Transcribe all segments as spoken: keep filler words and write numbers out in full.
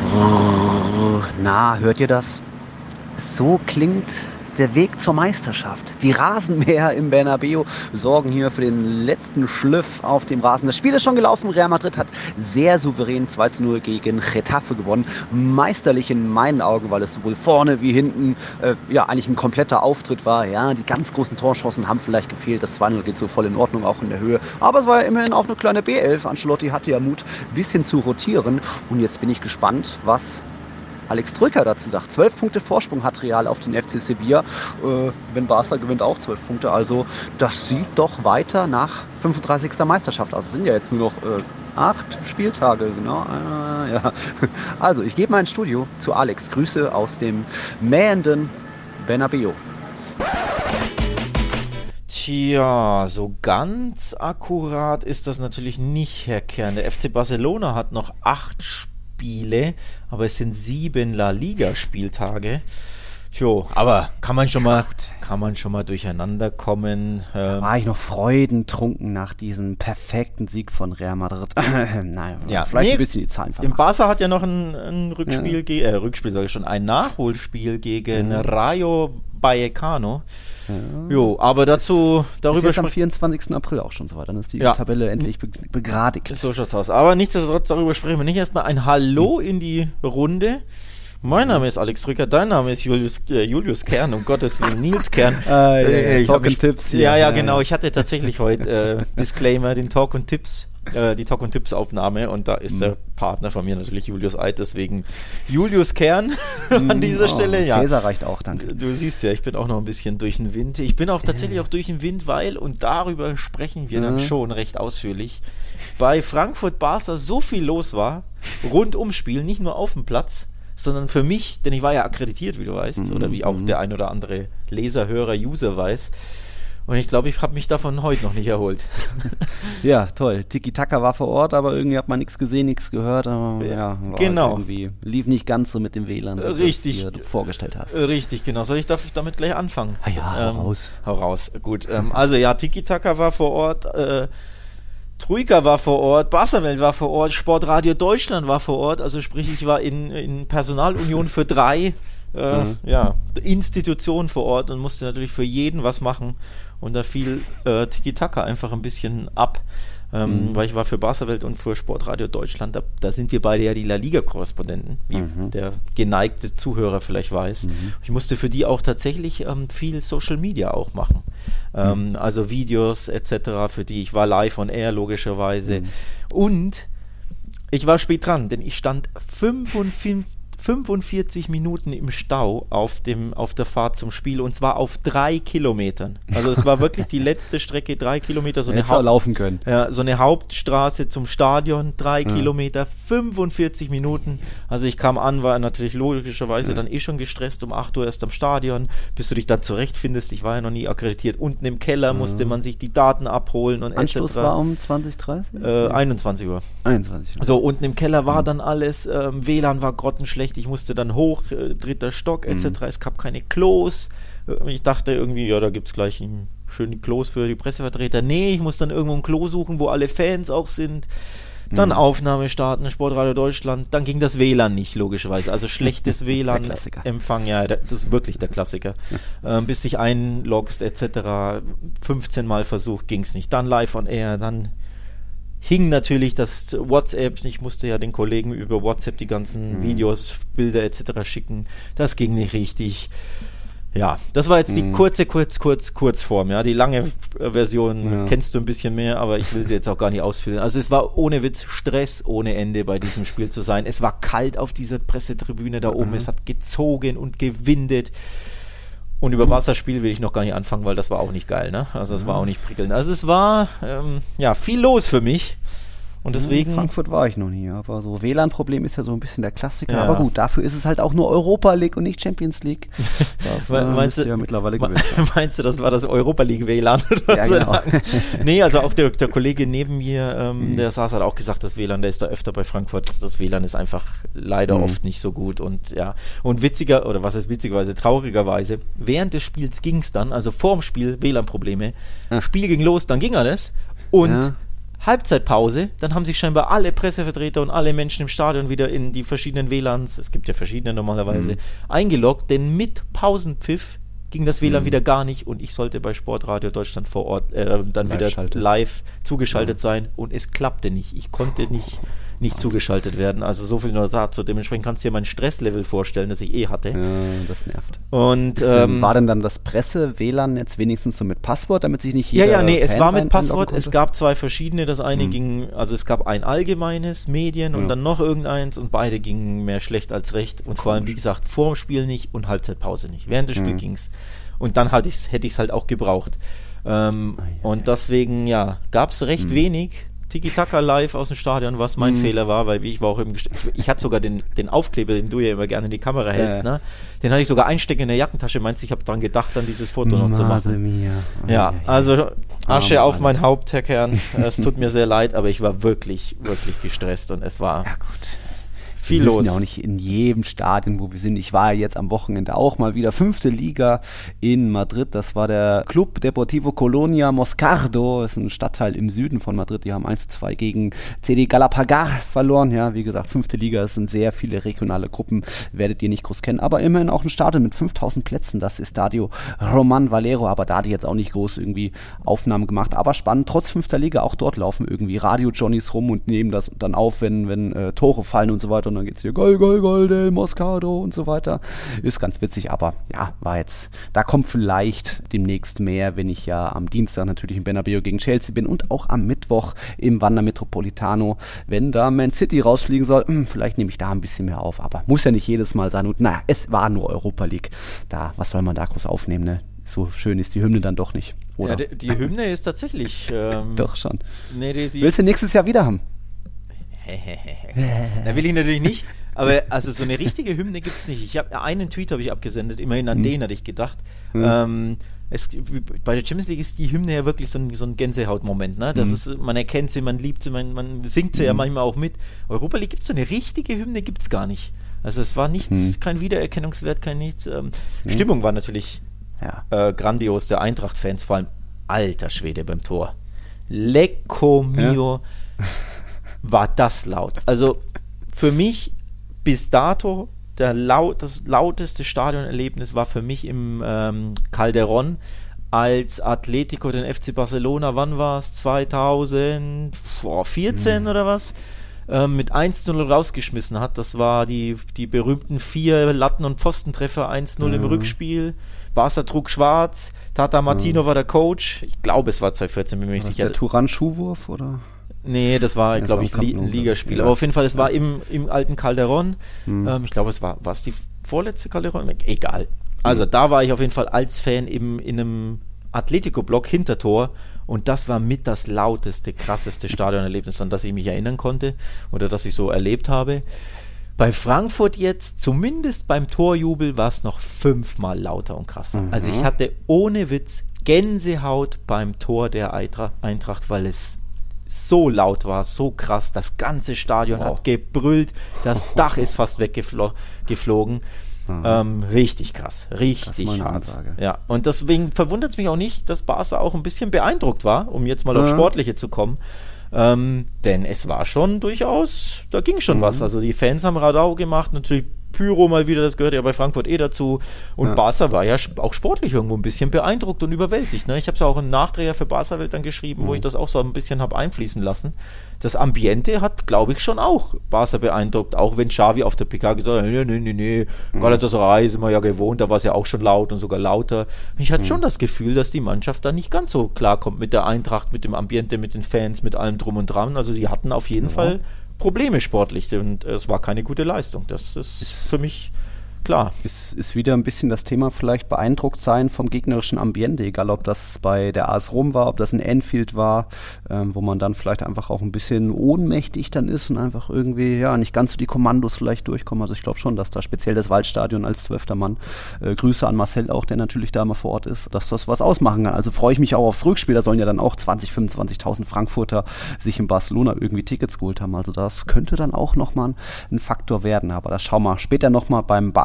Oh, na, hört ihr das? So klingt der Weg zur Meisterschaft. Die Rasenmäher im Bernabeu sorgen hier für den letzten Schliff auf dem Rasen. Das Spiel ist schon gelaufen. Real Madrid hat sehr souverän zwei zu null gegen Getafe gewonnen. Meisterlich in meinen Augen, weil es sowohl vorne wie hinten äh, ja eigentlich ein kompletter Auftritt war. Ja, die ganz großen Torchancen haben vielleicht gefehlt. Das zwei null geht so voll in Ordnung, auch in der Höhe. Aber es war ja immerhin auch eine kleine B elf. Ancelotti hatte ja Mut, ein bisschen zu rotieren. Und jetzt bin ich gespannt, was Alex Troika dazu sagt. Zwölf Punkte Vorsprung hat Real auf den F C Sevilla. Äh, wenn Barca gewinnt, auch zwölf Punkte. Also das sieht doch weiter nach fünfunddreißigster Meisterschaft aus. Es sind ja jetzt nur noch äh, acht Spieltage. Genau. Äh, ja. Also ich gebe mein Studio zu Alex. Grüße aus dem mähenden Bernabeu. Tja, so ganz akkurat ist das natürlich nicht, Herr Kern. Der F C Barcelona hat noch acht Spiele. Spiele, aber es sind sieben La Liga-Spieltage. Jo, aber kann man schon mal, kann man schon mal durcheinander kommen. Da war ich noch freudentrunken nach diesem perfekten Sieg von Real Madrid. Nein, ja, vielleicht nee, ein bisschen die Zahlen vermachen. Im Barca hat ja noch ein, ein Rückspiel, ja. ge- äh, Rückspiel sage ich schon, ein Nachholspiel gegen mhm. Rayo Vallecano. Ja. Jo, aber dazu, darüber ist jetzt am vierundzwanzigsten April auch schon so weit. Dann ist die ja. Tabelle endlich be- begradigt. So schaut's aus. Aber nichtsdestotrotz, darüber sprechen wir nicht. Erstmal ein Hallo mhm. in die Runde. Mein Name ist Alex Rücker, dein Name ist Julius, äh, Julius Kern, um Gottes Willen, Nils Kern. Ah, ja, äh, Talk und Tipps. Ja, ja, genau. Ich hatte tatsächlich heute äh, Disclaimer, den Talk und Tipps, äh, die Talk und Tipps Aufnahme und da ist mhm. der Partner von mir natürlich Julius Eid, deswegen Julius Kern an dieser oh, Stelle. Ja. Cäsar reicht auch, danke. Du siehst ja, ich bin auch noch ein bisschen durch den Wind. Ich bin auch tatsächlich ja. auch durch den Wind, weil, und darüber sprechen wir mhm. dann schon recht ausführlich, bei Frankfurt-Barca so viel los war, rund ums Spiel, nicht nur auf dem Platz, sondern für mich, denn ich war ja akkreditiert, wie du weißt, mhm. oder wie auch der ein oder andere Leser, Hörer, User weiß. Und ich glaube, ich habe mich davon heute noch nicht erholt. Ja, toll. Tiki-Taka war vor Ort, aber irgendwie hat man nichts gesehen, nichts gehört. Aber ja, war genau. Halt irgendwie lief nicht ganz so mit dem W L A N, so richtig, wie du vorgestellt hast. Richtig, genau. Soll ich damit gleich anfangen? Ah ja, hau ähm, raus. Hau raus, gut. Ähm, also ja, Tiki-Taka war vor Ort, äh, Troika war vor Ort, Barca-Welt war vor Ort, Sportradio Deutschland war vor Ort, also sprich, ich war in, in Personalunion für drei äh, mhm. ja, Institutionen vor Ort und musste natürlich für jeden was machen und da fiel äh, Tiki-Taka einfach ein bisschen ab, ähm, mhm. weil ich war für Barca-Welt und für Sportradio Deutschland, da, da sind wir beide ja die La Liga-Korrespondenten, wie mhm. der geneigte Zuhörer vielleicht weiß. Mhm. Ich musste für die auch tatsächlich ähm, viel Social Media auch machen. Ähm, mhm. Also Videos et cetera, für die ich war live on air logischerweise. Mhm. Und ich war spät dran, denn ich stand fünfundvierzig Minuten im Stau auf, dem, auf der Fahrt zum Spiel und zwar auf drei Kilometern. Also es war wirklich die letzte Strecke, drei Kilometer. So eine, Haupt- laufen können. Ja, so eine Hauptstraße zum Stadion, drei ja. Kilometer, fünfundvierzig Minuten. Also ich kam an, war natürlich logischerweise ja. dann eh schon gestresst, um acht Uhr erst am Stadion, bis du dich dann zurechtfindest. Ich war ja noch nie akkreditiert. Unten im Keller ja. musste man sich die Daten abholen und Anschluss et cetera. War um zwanzig, dreißig? Äh, einundzwanzig Uhr. einundzwanzig Uhr. So, unten im Keller war mhm. dann alles, ähm, W L A N war grottenschlecht, ich musste dann hoch, äh, dritter Stock et cetera. Mhm. Es gab keine Klos. Ich dachte irgendwie, ja, da gibt es gleich ein, schön die Klos für die Pressevertreter. Nee, ich muss dann irgendwo ein Klo suchen, wo alle Fans auch sind. Dann mhm. Aufnahme starten, Sportradio Deutschland. Dann ging das W L A N nicht, logischerweise. Also schlechtes W L A N-Empfang. Ja, das ist wirklich der Klassiker. Ja. Ähm, bis dich einloggst et cetera. fünfzehn Mal versucht, ging es nicht. Dann live on air, dann hing natürlich das WhatsApp, ich musste ja den Kollegen über WhatsApp die ganzen mhm. Videos, Bilder et cetera schicken, das ging nicht richtig. Ja, das war jetzt die mhm. kurze, kurz, kurz, Kurzform, ja, die lange Version ja. kennst du ein bisschen mehr, aber ich will sie jetzt auch gar nicht ausführen. Also es war ohne Witz Stress ohne Ende bei diesem Spiel zu sein. Es war kalt auf dieser Pressetribüne da oben, mhm. es hat gezogen und gewindet. Und über Barca-Spiel will ich noch gar nicht anfangen, weil das war auch nicht geil, ne? Also es ja. war auch nicht prickelnd. Also es war, ähm, ja, viel los für mich. Und deswegen... In Frankfurt war ich noch nie, aber so W L A N-Problem ist ja so ein bisschen der Klassiker. Ja. Aber gut, dafür ist es halt auch nur Europa League und nicht Champions League. Das äh, meinst du, ja mittlerweile gewöhnt sein. Meinst du, das war das Europa League W L A N? Oder ja, genau. Nee, also auch der, der Kollege neben mir, ähm, mhm. der saß, hat auch gesagt, das W L A N, der ist da öfter bei Frankfurt. Das W L A N ist einfach leider mhm. oft nicht so gut. Und ja, und witziger, oder was heißt witzigerweise, traurigerweise, während des Spiels ging es dann, also vorm Spiel W L A N-Probleme, ja. Spiel ging los, dann ging alles und... Ja. Halbzeitpause, dann haben sich scheinbar alle Pressevertreter und alle Menschen im Stadion wieder in die verschiedenen W L A Ns, es gibt ja verschiedene normalerweise, mhm. eingeloggt, denn mit Pausenpfiff ging das W L A N mhm. wieder gar nicht und ich sollte bei Sportradio Deutschland vor Ort äh, dann live wieder schalten. live zugeschaltet ja. sein und es klappte nicht. Ich konnte nicht, nicht zugeschaltet werden. Also so viel nur dazu. Dementsprechend kannst du dir mein Stresslevel vorstellen, das ich eh hatte. Ja, das nervt. Und, denn, ähm, war denn dann das Presse-W L A N jetzt wenigstens so mit Passwort, damit sich nicht jeder Ja, ja, nee, Fan es war mit Passwort. konnte? Es gab zwei verschiedene. Das eine mhm. ging, also es gab ein allgemeines Medien und ja. dann noch irgendeins und beide gingen mehr schlecht als recht. Und Komisch. Vor allem, wie gesagt, vor dem Spiel nicht und Halbzeitpause nicht. Während des Spiels mhm. ging es. Und dann hatte ich's, hätte ich es halt auch gebraucht. Ähm, oh, ja, und ja. deswegen, ja, gab es recht mhm. wenig Tiki-Taka live aus dem Stadion, was mein mhm. Fehler war, weil wie ich war auch im Gest- ich, ich hatte sogar den, den Aufkleber, den du ja immer gerne in die Kamera hältst, ja. ne? Den hatte ich sogar einstecken in der Jackentasche. Meinst du, ich habe dran gedacht, dann dieses Foto noch zu machen? Mia. Oh, ja, also Asche oh, auf alles. Mein Haupt, Herr Kern. Es tut mir sehr leid, aber ich war wirklich, wirklich gestresst und es war... Ja, gut. Viel wir los. Wir müssen ja auch nicht in jedem Stadion, wo wir sind. Ich war ja jetzt am Wochenende auch mal wieder fünfte Liga in Madrid. Das war der Club Deportivo Colonia Moscardo. Das ist ein Stadtteil im Süden von Madrid. Die haben eins zu zwei gegen C D Galapagar verloren. Ja, wie gesagt, fünfte Liga. Es sind sehr viele regionale Gruppen. Werdet ihr nicht groß kennen. Aber immerhin auch ein Stadion mit fünftausend Plätzen. Das ist Estadio Roman Valero. Aber da hat die jetzt auch nicht groß irgendwie Aufnahmen gemacht. Aber spannend. Trotz fünfter Liga, auch dort laufen irgendwie Radio-Johnnies rum und nehmen das dann auf, wenn, wenn äh, Tore fallen und so weiter. Und dann geht's hier Gol, Gol, Gol del Moscardo und so weiter. Ist ganz witzig, aber ja, war jetzt, da kommt vielleicht demnächst mehr, wenn ich ja am Dienstag natürlich im Bernabeu gegen Chelsea bin und auch am Mittwoch im Wanda Metropolitano, wenn da Man City rausfliegen soll, hm, vielleicht nehme ich da ein bisschen mehr auf, aber muss ja nicht jedes Mal sein und naja, es war nur Europa League. Da, was soll man da groß aufnehmen, ne? So schön ist die Hymne dann doch nicht, oder? Ja, die, die Hymne ist tatsächlich... Ähm, doch schon. Nee, die, Willst du nächstes Jahr wieder haben? Da will ich natürlich nicht, aber also so eine richtige Hymne gibt es nicht. Ich habe einen Tweet habe ich abgesendet, immerhin an mhm. den hatte ich gedacht. Mhm. Ähm, es, bei der Champions League ist die Hymne ja wirklich so ein, so ein Gänsehautmoment. Ne? Das mhm. ist, man erkennt sie, man liebt sie, man, man singt sie mhm. ja manchmal auch mit. Europa League gibt es so eine richtige Hymne, gibt es gar nicht. Also es war nichts, mhm. kein Wiedererkennungswert, kein nichts. Ähm, mhm. Stimmung war natürlich ja. äh, grandios, der Eintracht-Fans, vor allem alter Schwede beim Tor. Lecco mio. Ja. War das laut. Also für mich bis dato der laut, das lauteste Stadionerlebnis war für mich im ähm, Calderón, als Atletico den F C Barcelona, wann war es? zweitausendvierzehn mhm. oder was? Ähm, mit eins zu null rausgeschmissen hat. Das war die, die berühmten vier Latten- und Pfostentreffer, eins null mhm. im Rückspiel. Barca trug schwarz, Tata Martino mhm. war der Coach. Ich glaube, es war zweitausendvierzehn, bin mir nicht sicher. Der Turan-Schuhwurf, oder? Nee, das war, glaube ich, Li- ein Ligaspiel. Ja. Aber auf jeden Fall, es war im, im alten Calderón. Mhm. Ähm, ich glaube, es war, war es die vorletzte Calderón? Egal. Also mhm. da war ich auf jeden Fall als Fan eben in einem Atletico-Block Hintertor und das war mit das lauteste, krasseste Stadionerlebnis, an das ich mich erinnern konnte oder das ich so erlebt habe. Bei Frankfurt jetzt, zumindest beim Torjubel, war es noch fünfmal lauter und krasser. Mhm. Also ich hatte ohne Witz Gänsehaut beim Tor der Eintracht, weil es so laut war, so krass. Das ganze Stadion wow. hat gebrüllt. Das oh, Dach oh, ist fast weggeflogen. Mhm. Ähm, richtig krass. Richtig hart. Ja. Und deswegen verwundert es mich auch nicht, dass Barca auch ein bisschen beeindruckt war, um jetzt mal mhm. auf Sportliche zu kommen. Ähm, denn es war schon durchaus, da ging schon mhm. was. Also die Fans haben Radau gemacht, natürlich Pyro mal wieder, das gehört ja bei Frankfurt eh dazu. Und ja. Barca war ja auch sportlich irgendwo ein bisschen beeindruckt und überwältigt. Ne? Ich habe es ja auch einen Nachträger für Barca-Welt dann geschrieben, mhm. wo ich das auch so ein bisschen habe einfließen lassen. Das Ambiente hat, glaube ich, schon auch Barca beeindruckt, auch wenn Xavi auf der P K gesagt hat, nee, nee, nee, nee, mhm. Galatasaray sind wir ja gewohnt, da war es ja auch schon laut und sogar lauter. Ich hatte mhm. schon das Gefühl, dass die Mannschaft da nicht ganz so klarkommt mit der Eintracht, mit dem Ambiente, mit den Fans, mit allem drum und dran. Also die hatten auf jeden ja. Fall Probleme sportlich und es war keine gute Leistung. Das ist für mich klar. Ist, ist wieder ein bisschen das Thema vielleicht beeindruckt sein vom gegnerischen Ambiente, egal ob das bei der A S Rom war, ob das in Anfield war, ähm, wo man dann vielleicht einfach auch ein bisschen ohnmächtig dann ist und einfach irgendwie, ja, nicht ganz so die Kommandos vielleicht durchkommen. Also ich glaube schon, dass da speziell das Waldstadion als zwölfter Mann, äh, Grüße an Marcel auch, der natürlich da mal vor Ort ist, dass das was ausmachen kann. Also freue ich mich auch aufs Rückspiel, da sollen ja dann auch zwanzig, fünfundzwanzigtausend Frankfurter sich in Barcelona irgendwie Tickets geholt haben. Also das könnte dann auch nochmal ein Faktor werden. Aber das schauen wir später nochmal beim Bar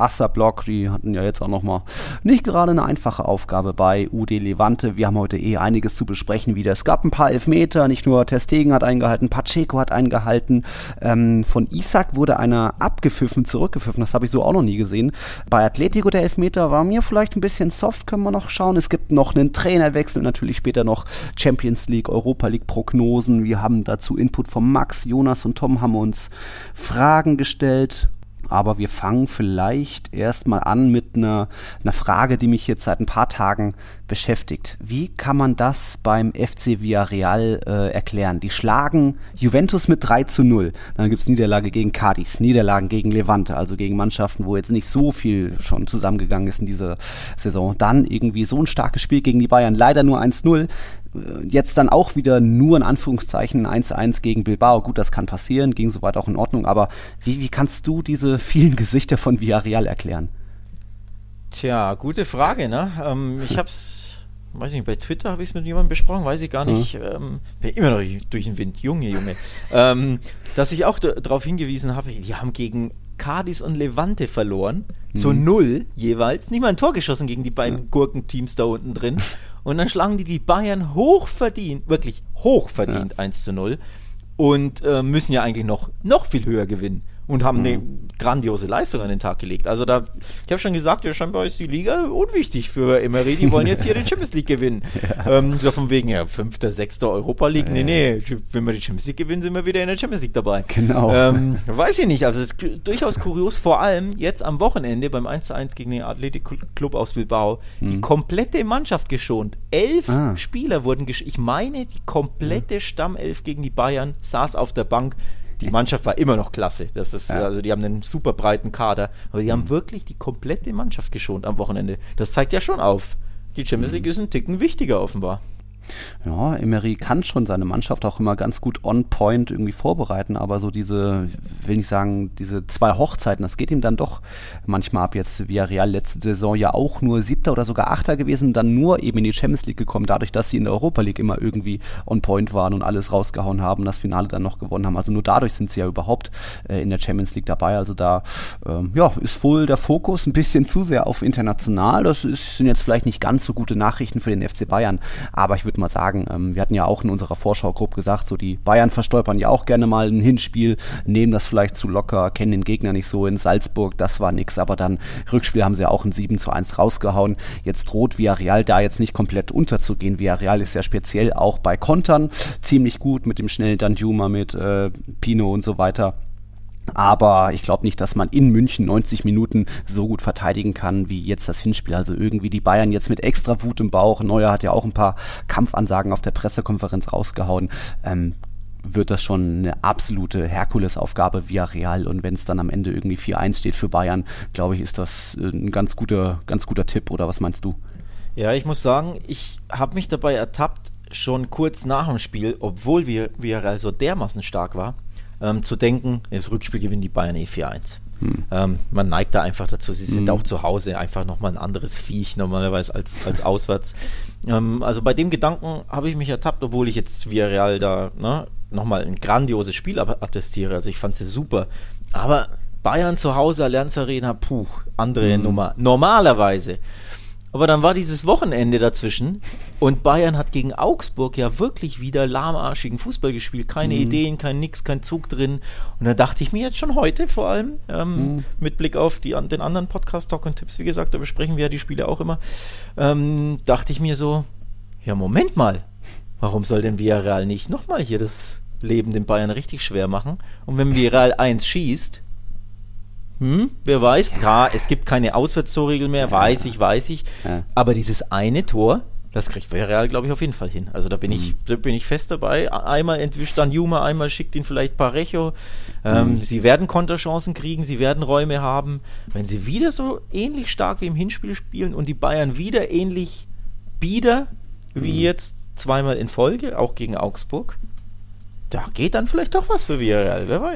Barca-Block, die hatten ja jetzt auch nochmal nicht gerade eine einfache Aufgabe bei U D Levante. Wir haben heute eh einiges zu besprechen wieder. Es gab ein paar Elfmeter, nicht nur Ter Stegen hat eingehalten, Pacheco hat eingehalten. Ähm, von Isak wurde einer abgepfiffen, zurückgepfiffen, das habe ich so auch noch nie gesehen. Bei Atletico der Elfmeter war mir vielleicht ein bisschen soft, können wir noch schauen. Es gibt noch einen Trainerwechsel, natürlich später noch Champions League, Europa League Prognosen. Wir haben dazu Input von Max, Jonas und Tom haben uns Fragen gestellt. Aber wir fangen vielleicht erstmal an mit einer, einer Frage, die mich jetzt seit ein paar Tagen beschäftigt. Wie kann man das beim F C Villarreal äh, erklären? Die schlagen Juventus mit drei zu null. Dann gibt es Niederlage gegen Cadiz, Niederlagen gegen Levante, also gegen Mannschaften, wo jetzt nicht so viel schon zusammengegangen ist in dieser Saison. Dann irgendwie so ein starkes Spiel gegen die Bayern, leider nur eins null. Jetzt dann auch wieder nur in Anführungszeichen eins eins gegen Bilbao. Gut, das kann passieren, ging soweit auch in Ordnung, aber wie, wie kannst du diese vielen Gesichter von Villarreal erklären? Tja, gute Frage, ne? Ähm, ich hab's, weiß nicht, bei Twitter habe ich es mit jemandem besprochen, weiß ich gar nicht, mhm. ähm, bin immer noch durch den Wind, Junge, Junge, ähm, dass ich auch d- darauf hingewiesen habe, die haben gegen Cadiz und Levante verloren, mhm. zu null jeweils, nicht mal ein Tor geschossen gegen die beiden ja. Gurkenteams da unten drin. Und dann schlagen die die Bayern hochverdient, wirklich hochverdient ja. eins zu null und äh, müssen ja eigentlich noch, noch viel höher gewinnen und haben mhm. eine grandiose Leistung an den Tag gelegt. Also da, ich habe schon gesagt, ja, scheinbar ist die Liga unwichtig für Emery, die wollen jetzt hier die Champions League gewinnen. Ja. Ähm, so von wegen, ja, fünfter, sechster Europa League, nee, nee, wenn wir die Champions League gewinnen, sind wir wieder in der Champions League dabei. Genau. Ähm, weiß ich nicht, also es ist durchaus kurios, vor allem jetzt am Wochenende beim eins zu eins gegen den Athletic Club aus Bilbao, mhm. die komplette Mannschaft geschont. Elf ah. Spieler wurden geschont. Ich meine, die komplette Stammelf gegen die Bayern saß auf der Bank. Die Mannschaft war immer noch klasse. Das ist, ja. also die haben einen super breiten Kader, aber die mhm. haben wirklich die komplette Mannschaft geschont am Wochenende. Das zeigt ja schon auf. Die Champions League mhm. ist ein Ticken wichtiger offenbar. Ja, Emery kann schon seine Mannschaft auch immer ganz gut on point irgendwie vorbereiten, aber so diese, will ich sagen, diese zwei Hochzeiten, das geht ihm dann doch manchmal ab. Jetzt Villarreal letzte Saison ja auch nur Siebter oder sogar Achter gewesen, dann nur eben in die Champions League gekommen, dadurch, dass sie in der Europa League immer irgendwie on point waren und alles rausgehauen haben, das Finale dann noch gewonnen haben. Also nur dadurch sind sie ja überhaupt äh, in der Champions League dabei. Also da ähm, ja, ist wohl der Fokus ein bisschen zu sehr auf international. Das ist, sind jetzt vielleicht nicht ganz so gute Nachrichten für den F C Bayern, aber ich würde mal sagen, ähm, wir hatten ja auch in unserer Vorschau grob gesagt, so die Bayern verstolpern ja auch gerne mal ein Hinspiel, nehmen das vielleicht zu locker, kennen den Gegner nicht so. In Salzburg, das war nix, aber dann Rückspiel haben sie ja auch ein sieben zu eins rausgehauen. Jetzt droht Villarreal da jetzt nicht komplett unterzugehen. Villarreal ist ja speziell auch bei Kontern ziemlich gut mit dem schnellen Danjuma, mit äh, Pino und so weiter. Aber ich glaube nicht, dass man in München neunzig Minuten so gut verteidigen kann, wie jetzt das Hinspiel. Also irgendwie die Bayern jetzt mit extra Wut im Bauch. Neuer hat ja auch ein paar Kampfansagen auf der Pressekonferenz rausgehauen. Ähm, wird das schon eine absolute Herkulesaufgabe Villarreal. Und wenn es dann am Ende irgendwie vier eins steht für Bayern, glaube ich, ist das ein ganz guter, ganz guter Tipp. Oder was meinst du? Ja, ich muss sagen, ich habe mich dabei ertappt, schon kurz nach dem Spiel, obwohl Villarreal so dermaßen stark war, Ähm, zu denken, das Rückspiel gewinnen die Bayern eh vier eins. Hm. Ähm, man neigt da einfach dazu, sie sind hm. auch zu Hause einfach nochmal ein anderes Viech normalerweise als, als auswärts. Ähm, also bei dem Gedanken habe ich mich ertappt, obwohl ich jetzt Villarreal da ne, nochmal ein grandioses Spiel attestiere, also ich fand sie super. Aber Bayern zu Hause, Allianz Arena, puh, andere hm. Nummer. Normalerweise. Aber dann war dieses Wochenende dazwischen und Bayern hat gegen Augsburg ja wirklich wieder lahmarschigen Fußball gespielt. Keine mhm. Ideen, kein Nix, kein Zug drin. Und da dachte ich mir jetzt schon heute vor allem, ähm, mhm. mit Blick auf die, den anderen Podcast, Talk und Tipps, wie gesagt, da besprechen wir ja die Spiele auch immer, ähm, dachte ich mir so, ja Moment mal, warum soll denn Villarreal nicht nochmal hier das Leben den Bayern richtig schwer machen? Und wenn Villarreal eins schießt, Hm, wer weiß, klar, es gibt keine Auswärtstorregel mehr, weiß ich, weiß ich, ja. aber dieses eine Tor, das kriegt Villarreal, glaube ich, auf jeden Fall hin. Also da bin mhm. ich da bin ich fest dabei. Einmal entwischt dann Juma, einmal schickt ihn vielleicht Parejo. Ähm, mhm. Sie werden Konterchancen kriegen, sie werden Räume haben. Wenn sie wieder so ähnlich stark wie im Hinspiel spielen und die Bayern wieder ähnlich bieder wie mhm. jetzt zweimal in Folge, auch gegen Augsburg, da geht dann vielleicht doch was für Villarreal, wer weiß.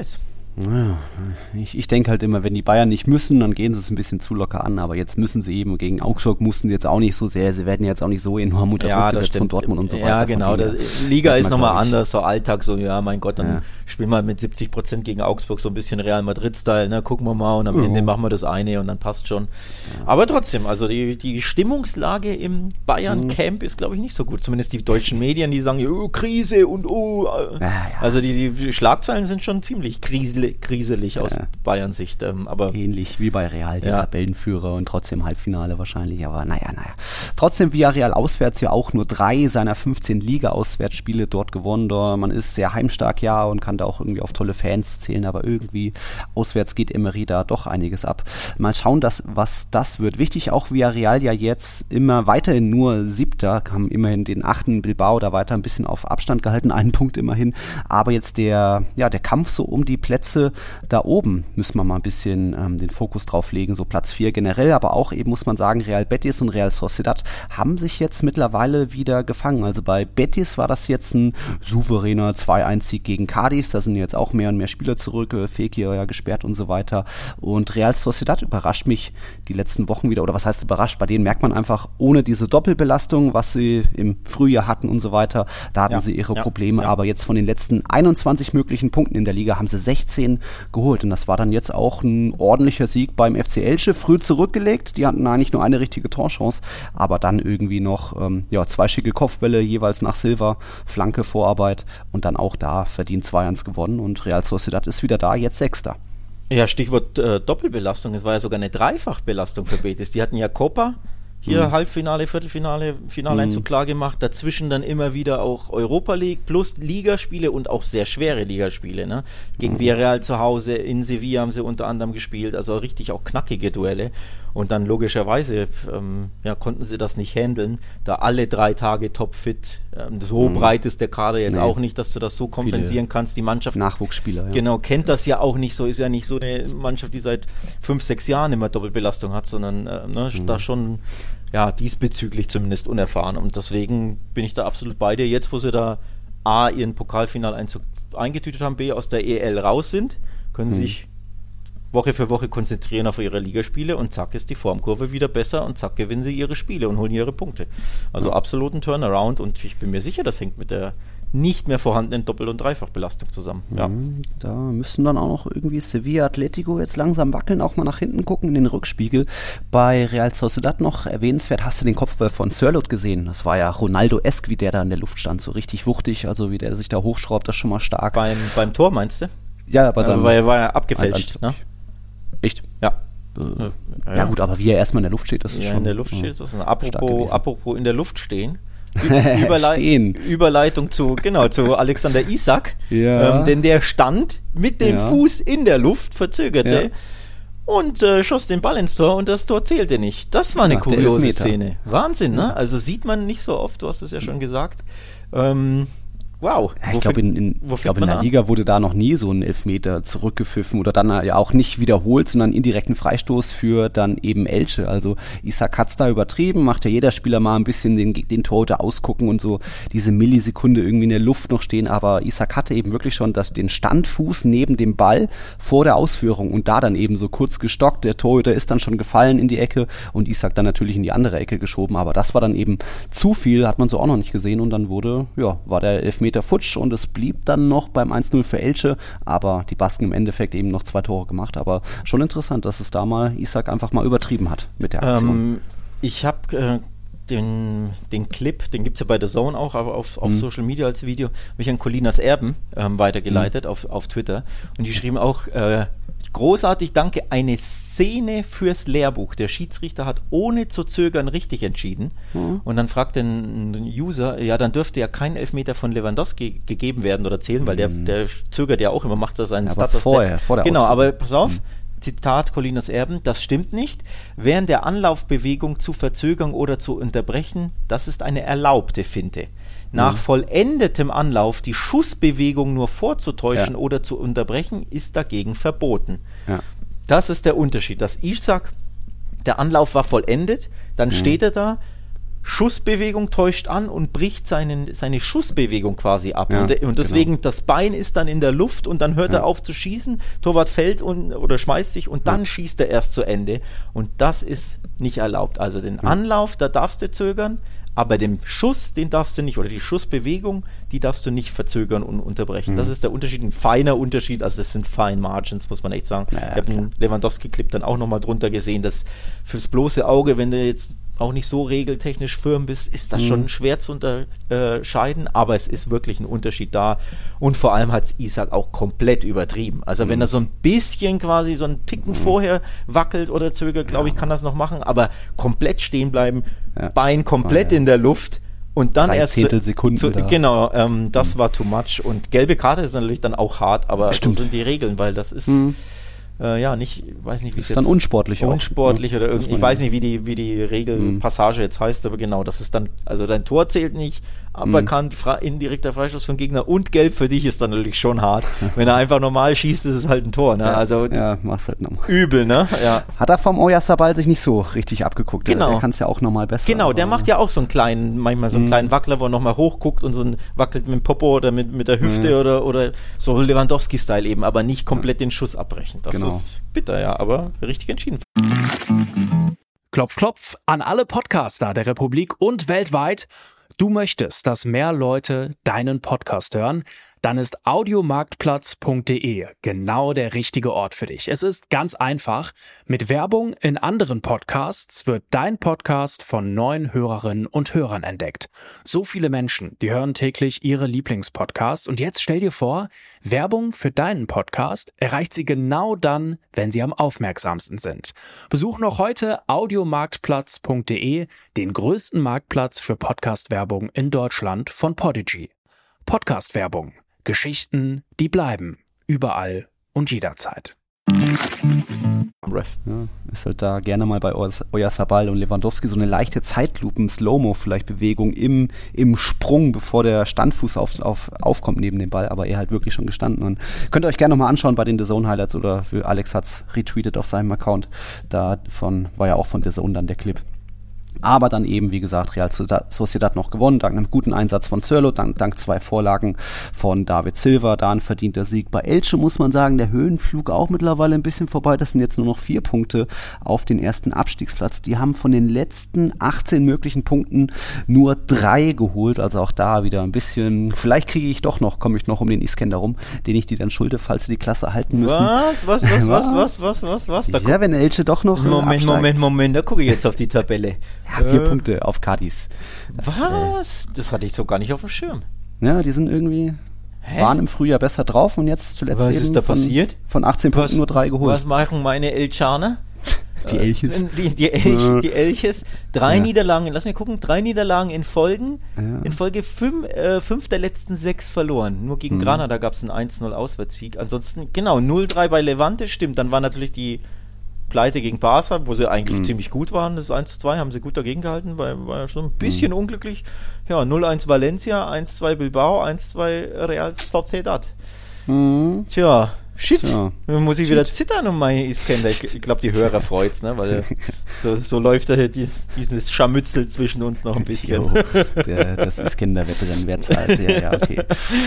Naja, ich, ich denke halt immer, wenn die Bayern nicht müssen, dann gehen sie es ein bisschen zu locker an, aber jetzt müssen sie eben, gegen Augsburg mussten sie jetzt auch nicht so sehr, sie werden jetzt auch nicht so enorm unter ja, Druck gesetzt von Dortmund und so weiter. Ja, genau, der Liga ist nochmal anders, so Alltag, so, ja, mein Gott, dann ja. spielen wir mit siebzig Prozent gegen Augsburg, so ein bisschen Real Madrid-Style, ne, gucken wir mal und am oh. Ende machen wir das eine und dann passt schon. Ja. Aber trotzdem, also die, die Stimmungslage im Bayern-Camp mhm. ist, glaube ich, nicht so gut, zumindest die deutschen Medien, die sagen, oh, Krise und oh, ja, ja. also die, die Schlagzeilen sind schon ziemlich kriselig, kriselig aus ja. Bayern-Sicht. Ähm, aber ähnlich wie bei Real, der ja. Tabellenführer und trotzdem Halbfinale wahrscheinlich, aber naja, naja. Trotzdem Villarreal auswärts ja auch nur drei seiner fünfzehn Liga-Auswärtsspiele dort gewonnen. Da man ist sehr heimstark, ja, und kann da auch irgendwie auf tolle Fans zählen, aber irgendwie auswärts geht Emery da doch einiges ab. Mal schauen, dass, was das wird. Wichtig auch Villarreal ja jetzt immer weiterhin nur Siebter, haben immerhin den achten Bilbao da weiter ein bisschen auf Abstand gehalten, einen Punkt immerhin, aber jetzt der, ja, der Kampf so um die Plätze da oben müssen wir mal ein bisschen ähm, den Fokus drauf legen, so Platz vier generell, aber auch eben muss man sagen, Real Betis und Real Sociedad haben sich jetzt mittlerweile wieder gefangen. Also bei Betis war das jetzt ein souveräner zwei eins Sieg gegen Cadiz, da sind jetzt auch mehr und mehr Spieler zurück, Fekir ja gesperrt und so weiter, und Real Sociedad überrascht mich die letzten Wochen wieder, oder was heißt überrascht, bei denen merkt man einfach, ohne diese Doppelbelastung, was sie im Frühjahr hatten und so weiter, da hatten ja, sie ihre ja, Probleme, ja. aber jetzt von den letzten einundzwanzig möglichen Punkten in der Liga haben sie sechzehn geholt und das war dann jetzt auch ein ordentlicher Sieg beim F C Elche, früh zurückgelegt, die hatten eigentlich nur eine richtige Torchance, aber dann irgendwie noch ähm, ja, zwei schicke Kopfbälle jeweils nach Silva, Flanke, Vorarbeit und dann auch da verdient zwei eins gewonnen und Real Sociedad ist wieder da, jetzt Sechster. Ja, Stichwort äh, Doppelbelastung, es war ja sogar eine Dreifachbelastung für Betis, die hatten ja Copa, hier mhm. Halbfinale, Viertelfinale, Finaleinzug mhm. klar gemacht, dazwischen dann immer wieder auch Europa League plus Ligaspiele und auch sehr schwere Ligaspiele, ne? Gegen mhm. Villarreal zu Hause, in Sevilla haben sie unter anderem gespielt, also richtig auch knackige Duelle und dann logischerweise ähm, ja, konnten sie das nicht handeln, da alle drei Tage topfit, ähm, so mhm. breit ist der Kader jetzt nee. auch nicht, dass du das so kompensieren Viele kannst, die Mannschaft Nachwuchsspieler, ja. genau, kennt das ja auch nicht so, ist ja nicht so eine Mannschaft, die seit fünf, sechs Jahren immer Doppelbelastung hat, sondern äh, ne, mhm. da schon ja, diesbezüglich zumindest unerfahren. Und deswegen bin ich da absolut bei dir. Jetzt, wo sie da A, ihren Pokalfinaleinzug eingetütet haben, B, aus der E L raus sind, können sie hm. sich Woche für Woche konzentrieren auf ihre Ligaspiele und zack ist die Formkurve wieder besser und zack gewinnen sie ihre Spiele und holen ihre Punkte. Also ja. absolut ein Turnaround und ich bin mir sicher, das hängt mit der nicht mehr vorhandenen Doppel- und Dreifachbelastung zusammen. Ja. Da müssen dann auch noch irgendwie Sevilla, Atletico jetzt langsam wackeln, auch mal nach hinten gucken in den Rückspiegel. Bei Real Sociedad noch erwähnenswert, hast du den Kopfball von Sörloth gesehen? Das war ja Ronaldo-esk, wie der da in der Luft stand, so richtig wuchtig, also wie der sich da hochschraubt, das schon mal stark. Beim, beim Tor meinst du? Ja, bei seinem... Weil er war ja abgefälscht, ne? Echt? Ja. Äh, ja. ja gut, aber wie er erstmal in der Luft steht, das ist ja, schon... in der Luft steht, das ist apropos, apropos in der Luft stehen. Überlei- Überleitung zu, genau, zu Alexander Isak, ja. ähm, denn der stand mit dem ja. Fuß in der Luft, verzögerte ja. und äh, schoss den Ball ins Tor und das Tor zählte nicht. Das war eine Ach, kuriose Szene. Wahnsinn, ne? Also sieht man nicht so oft, du hast es ja schon gesagt. Ähm, Wow. Ja, ich glaube, in, in, ich glaub, in der Liga wurde da noch nie so ein Elfmeter zurückgepfiffen oder dann ja auch nicht wiederholt, sondern indirekten Freistoß für dann eben Elche. Also Isak hat's da übertrieben, macht ja jeder Spieler mal ein bisschen den, den Torhüter ausgucken und so diese Millisekunde irgendwie in der Luft noch stehen, aber Isak hatte eben wirklich schon das, den Standfuß neben dem Ball vor der Ausführung und da dann eben so kurz gestockt. Der Torhüter ist dann schon gefallen in die Ecke und Isak dann natürlich in die andere Ecke geschoben, aber das war dann eben zu viel, hat man so auch noch nicht gesehen und dann wurde, ja, war der Elfmeter futsch und es blieb dann noch beim eins null für Elche, aber die Basken im Endeffekt eben noch zwei Tore gemacht, aber schon interessant, dass es da mal Isak einfach mal übertrieben hat mit der Aktion. Ähm, ich habe äh, den, den Clip, den gibt es ja bei The Zone auch, aber auf, auf mhm. Social Media als Video, habe ich an Colinas Erben ähm, weitergeleitet mhm. auf, auf Twitter und die schrieben auch, äh, großartig, danke, eine Szene fürs Lehrbuch. Der Schiedsrichter hat ohne zu zögern richtig entschieden. Mhm. Und dann fragt ein User, ja, dann dürfte ja kein Elfmeter von Lewandowski gegeben werden oder zählen, weil der, der zögert ja auch immer, macht da seinen ja, Status. Vorher, vor der Genau, Ausführung. aber pass auf, mhm. Zitat Colinas Erben, das stimmt nicht. Während der Anlaufbewegung zu verzögern oder zu unterbrechen, das ist eine erlaubte Finte. Nach mhm. vollendetem Anlauf die Schussbewegung nur vorzutäuschen ja. oder zu unterbrechen, ist dagegen verboten. Ja. Das ist der Unterschied. Dass Isak, der Anlauf war vollendet, dann mhm. steht er da, Schussbewegung täuscht an und bricht seinen, seine Schussbewegung quasi ab. Ja, und, und deswegen, genau. das Bein ist dann in der Luft und dann hört Ja. er auf zu schießen, Torwart fällt und, oder schmeißt sich und dann Ja. schießt er erst zu Ende. Und das ist nicht erlaubt. Also den Anlauf, da darfst du zögern, aber den Schuss, den darfst du nicht, oder die Schussbewegung, die darfst du nicht verzögern und unterbrechen. Mhm. Das ist der Unterschied, ein feiner Unterschied, also es sind Fine Margins, muss man echt sagen. Ja, ja, ich habe einen Lewandowski-Clip dann auch nochmal drunter gesehen, dass fürs bloße Auge, wenn du jetzt auch nicht so regeltechnisch firm bist, ist das Mhm. schon schwer zu unterscheiden, aber es ist wirklich ein Unterschied da. Und vor allem hat es Isak auch komplett übertrieben. Also wenn er so ein bisschen quasi so einen Ticken vorher wackelt oder zögert, glaube ich, kann das noch machen, aber komplett stehen bleiben, Ja. Bein komplett Oh, ja. in der Luft und dann Drei erst Zehntelsekunden zu, da. genau, ähm, das war too much. Und gelbe Karte ist natürlich dann auch hart, aber Stimmt. so sind die Regeln, weil das ist Mhm. äh, ja nicht, weiß nicht, wie es Ist jetzt dann unsportlich auch, unsportlich ne? oder Muss irgendwie, man ich ja- weiß nicht, wie die, wie die Regelpassage jetzt heißt, aber genau, das ist dann, also dein Tor zählt nicht, aberkannt, fre indirekter Freistoß vom Gegner und gelb für dich ist dann natürlich schon hart. Wenn er einfach normal schießt, ist es halt ein Tor, ne? Ja, Also ja, mach's halt nochmal. übel, ne? Ja. Hat er vom Oyarzabal sich nicht so richtig abgeguckt. Genau. Der, der kann es ja auch nochmal besser. Genau, der aber- macht ja auch so einen kleinen, manchmal so einen Mhm. kleinen Wackler, wo er nochmal hochguckt und so ein wackelt mit dem Popo oder mit, mit der Hüfte Mhm. oder, oder so Lewandowski-Style eben, aber nicht komplett den Schuss abbrechen. Das Genau. ist bitter, ja, aber richtig entschieden. Klopf, klopf an alle Podcaster der Republik und weltweit. Du möchtest, dass mehr Leute deinen Podcast hören? Dann ist audiomarktplatz punkt de genau der richtige Ort für dich. Es ist ganz einfach. Mit Werbung in anderen Podcasts wird dein Podcast von neuen Hörerinnen und Hörern entdeckt. So viele Menschen, die hören täglich ihre Lieblingspodcasts. Und jetzt stell dir vor, Werbung für deinen Podcast erreicht sie genau dann, wenn sie am aufmerksamsten sind. Besuch noch heute audiomarktplatz punkt de, den größten Marktplatz für Podcast-Werbung in Deutschland von Podigy. Podcast-Werbung. Geschichten, die bleiben. Überall und jederzeit. Ref. Ja, ist halt da gerne mal bei Oyarzabal und Lewandowski so eine leichte Zeitlupen-Slow-Mo vielleicht Bewegung im, im Sprung, bevor der Standfuß auf, auf, aufkommt neben dem Ball, aber er halt wirklich schon gestanden. Und könnt ihr euch gerne nochmal anschauen bei den The Zone Highlights oder für Alex hat's retweetet auf seinem Account. Davon war ja auch von The Zone dann der Clip. Aber dann eben, wie gesagt, Real Sociedad noch gewonnen, dank einem guten Einsatz von Sörloth, dank, dank zwei Vorlagen von David Silva, da ein verdienter Sieg. Bei Elche muss man sagen, der Höhenflug auch mittlerweile ein bisschen vorbei. Das sind jetzt nur noch vier Punkte auf den ersten Abstiegsplatz. Die haben von den letzten achtzehn möglichen Punkten nur drei geholt. Also auch da wieder ein bisschen, vielleicht kriege ich doch noch, komme ich noch um den Iskender rum, den ich die dann schulde, falls sie die Klasse halten müssen. Was? Was, was, was, was, was, was, was? Da Ja, wenn Elche doch noch Moment, absteigt. Moment, Moment, da gucke ich jetzt auf die Tabelle. Ja, vier Äh, Punkte auf Cadiz. Das, Was? Das hatte ich so gar nicht auf dem Schirm. Äh, ja, die sind irgendwie, Hä? waren im Frühjahr besser drauf und jetzt zuletzt Was eben ist da von, passiert? von achtzehn Punkten nur drei geholt. Was machen meine Elchaner? Die Elches. Die, die, Elch, die Elches. Drei Ja. Niederlagen, lass mich gucken, drei Niederlagen in Folgen. Ja. In Folge fünf, äh, fünf der letzten sechs verloren. Nur gegen Mhm. Granada gab es einen eins null Auswärtssieg. Ansonsten, genau, null drei bei Levante, stimmt. Dann war natürlich die Pleite gegen Barca, wo sie eigentlich Mhm. ziemlich gut waren. Das eins zu zwei haben sie gut dagegen gehalten, war, war ja schon ein bisschen unglücklich. Ja, null eins Valencia, eins zwei Bilbao, eins zwei Real Sociedad. Mhm. Tja, shit. Tja. Dann muss ich wieder zittern um meine Iskender. Ich, ich glaube, die Hörer freut's, ne? Weil so, so läuft da die, dieses Scharmützel zwischen uns noch ein bisschen. Jo, der, das ist Kinderwettrennen, wer zahlt. Ja, ja, okay.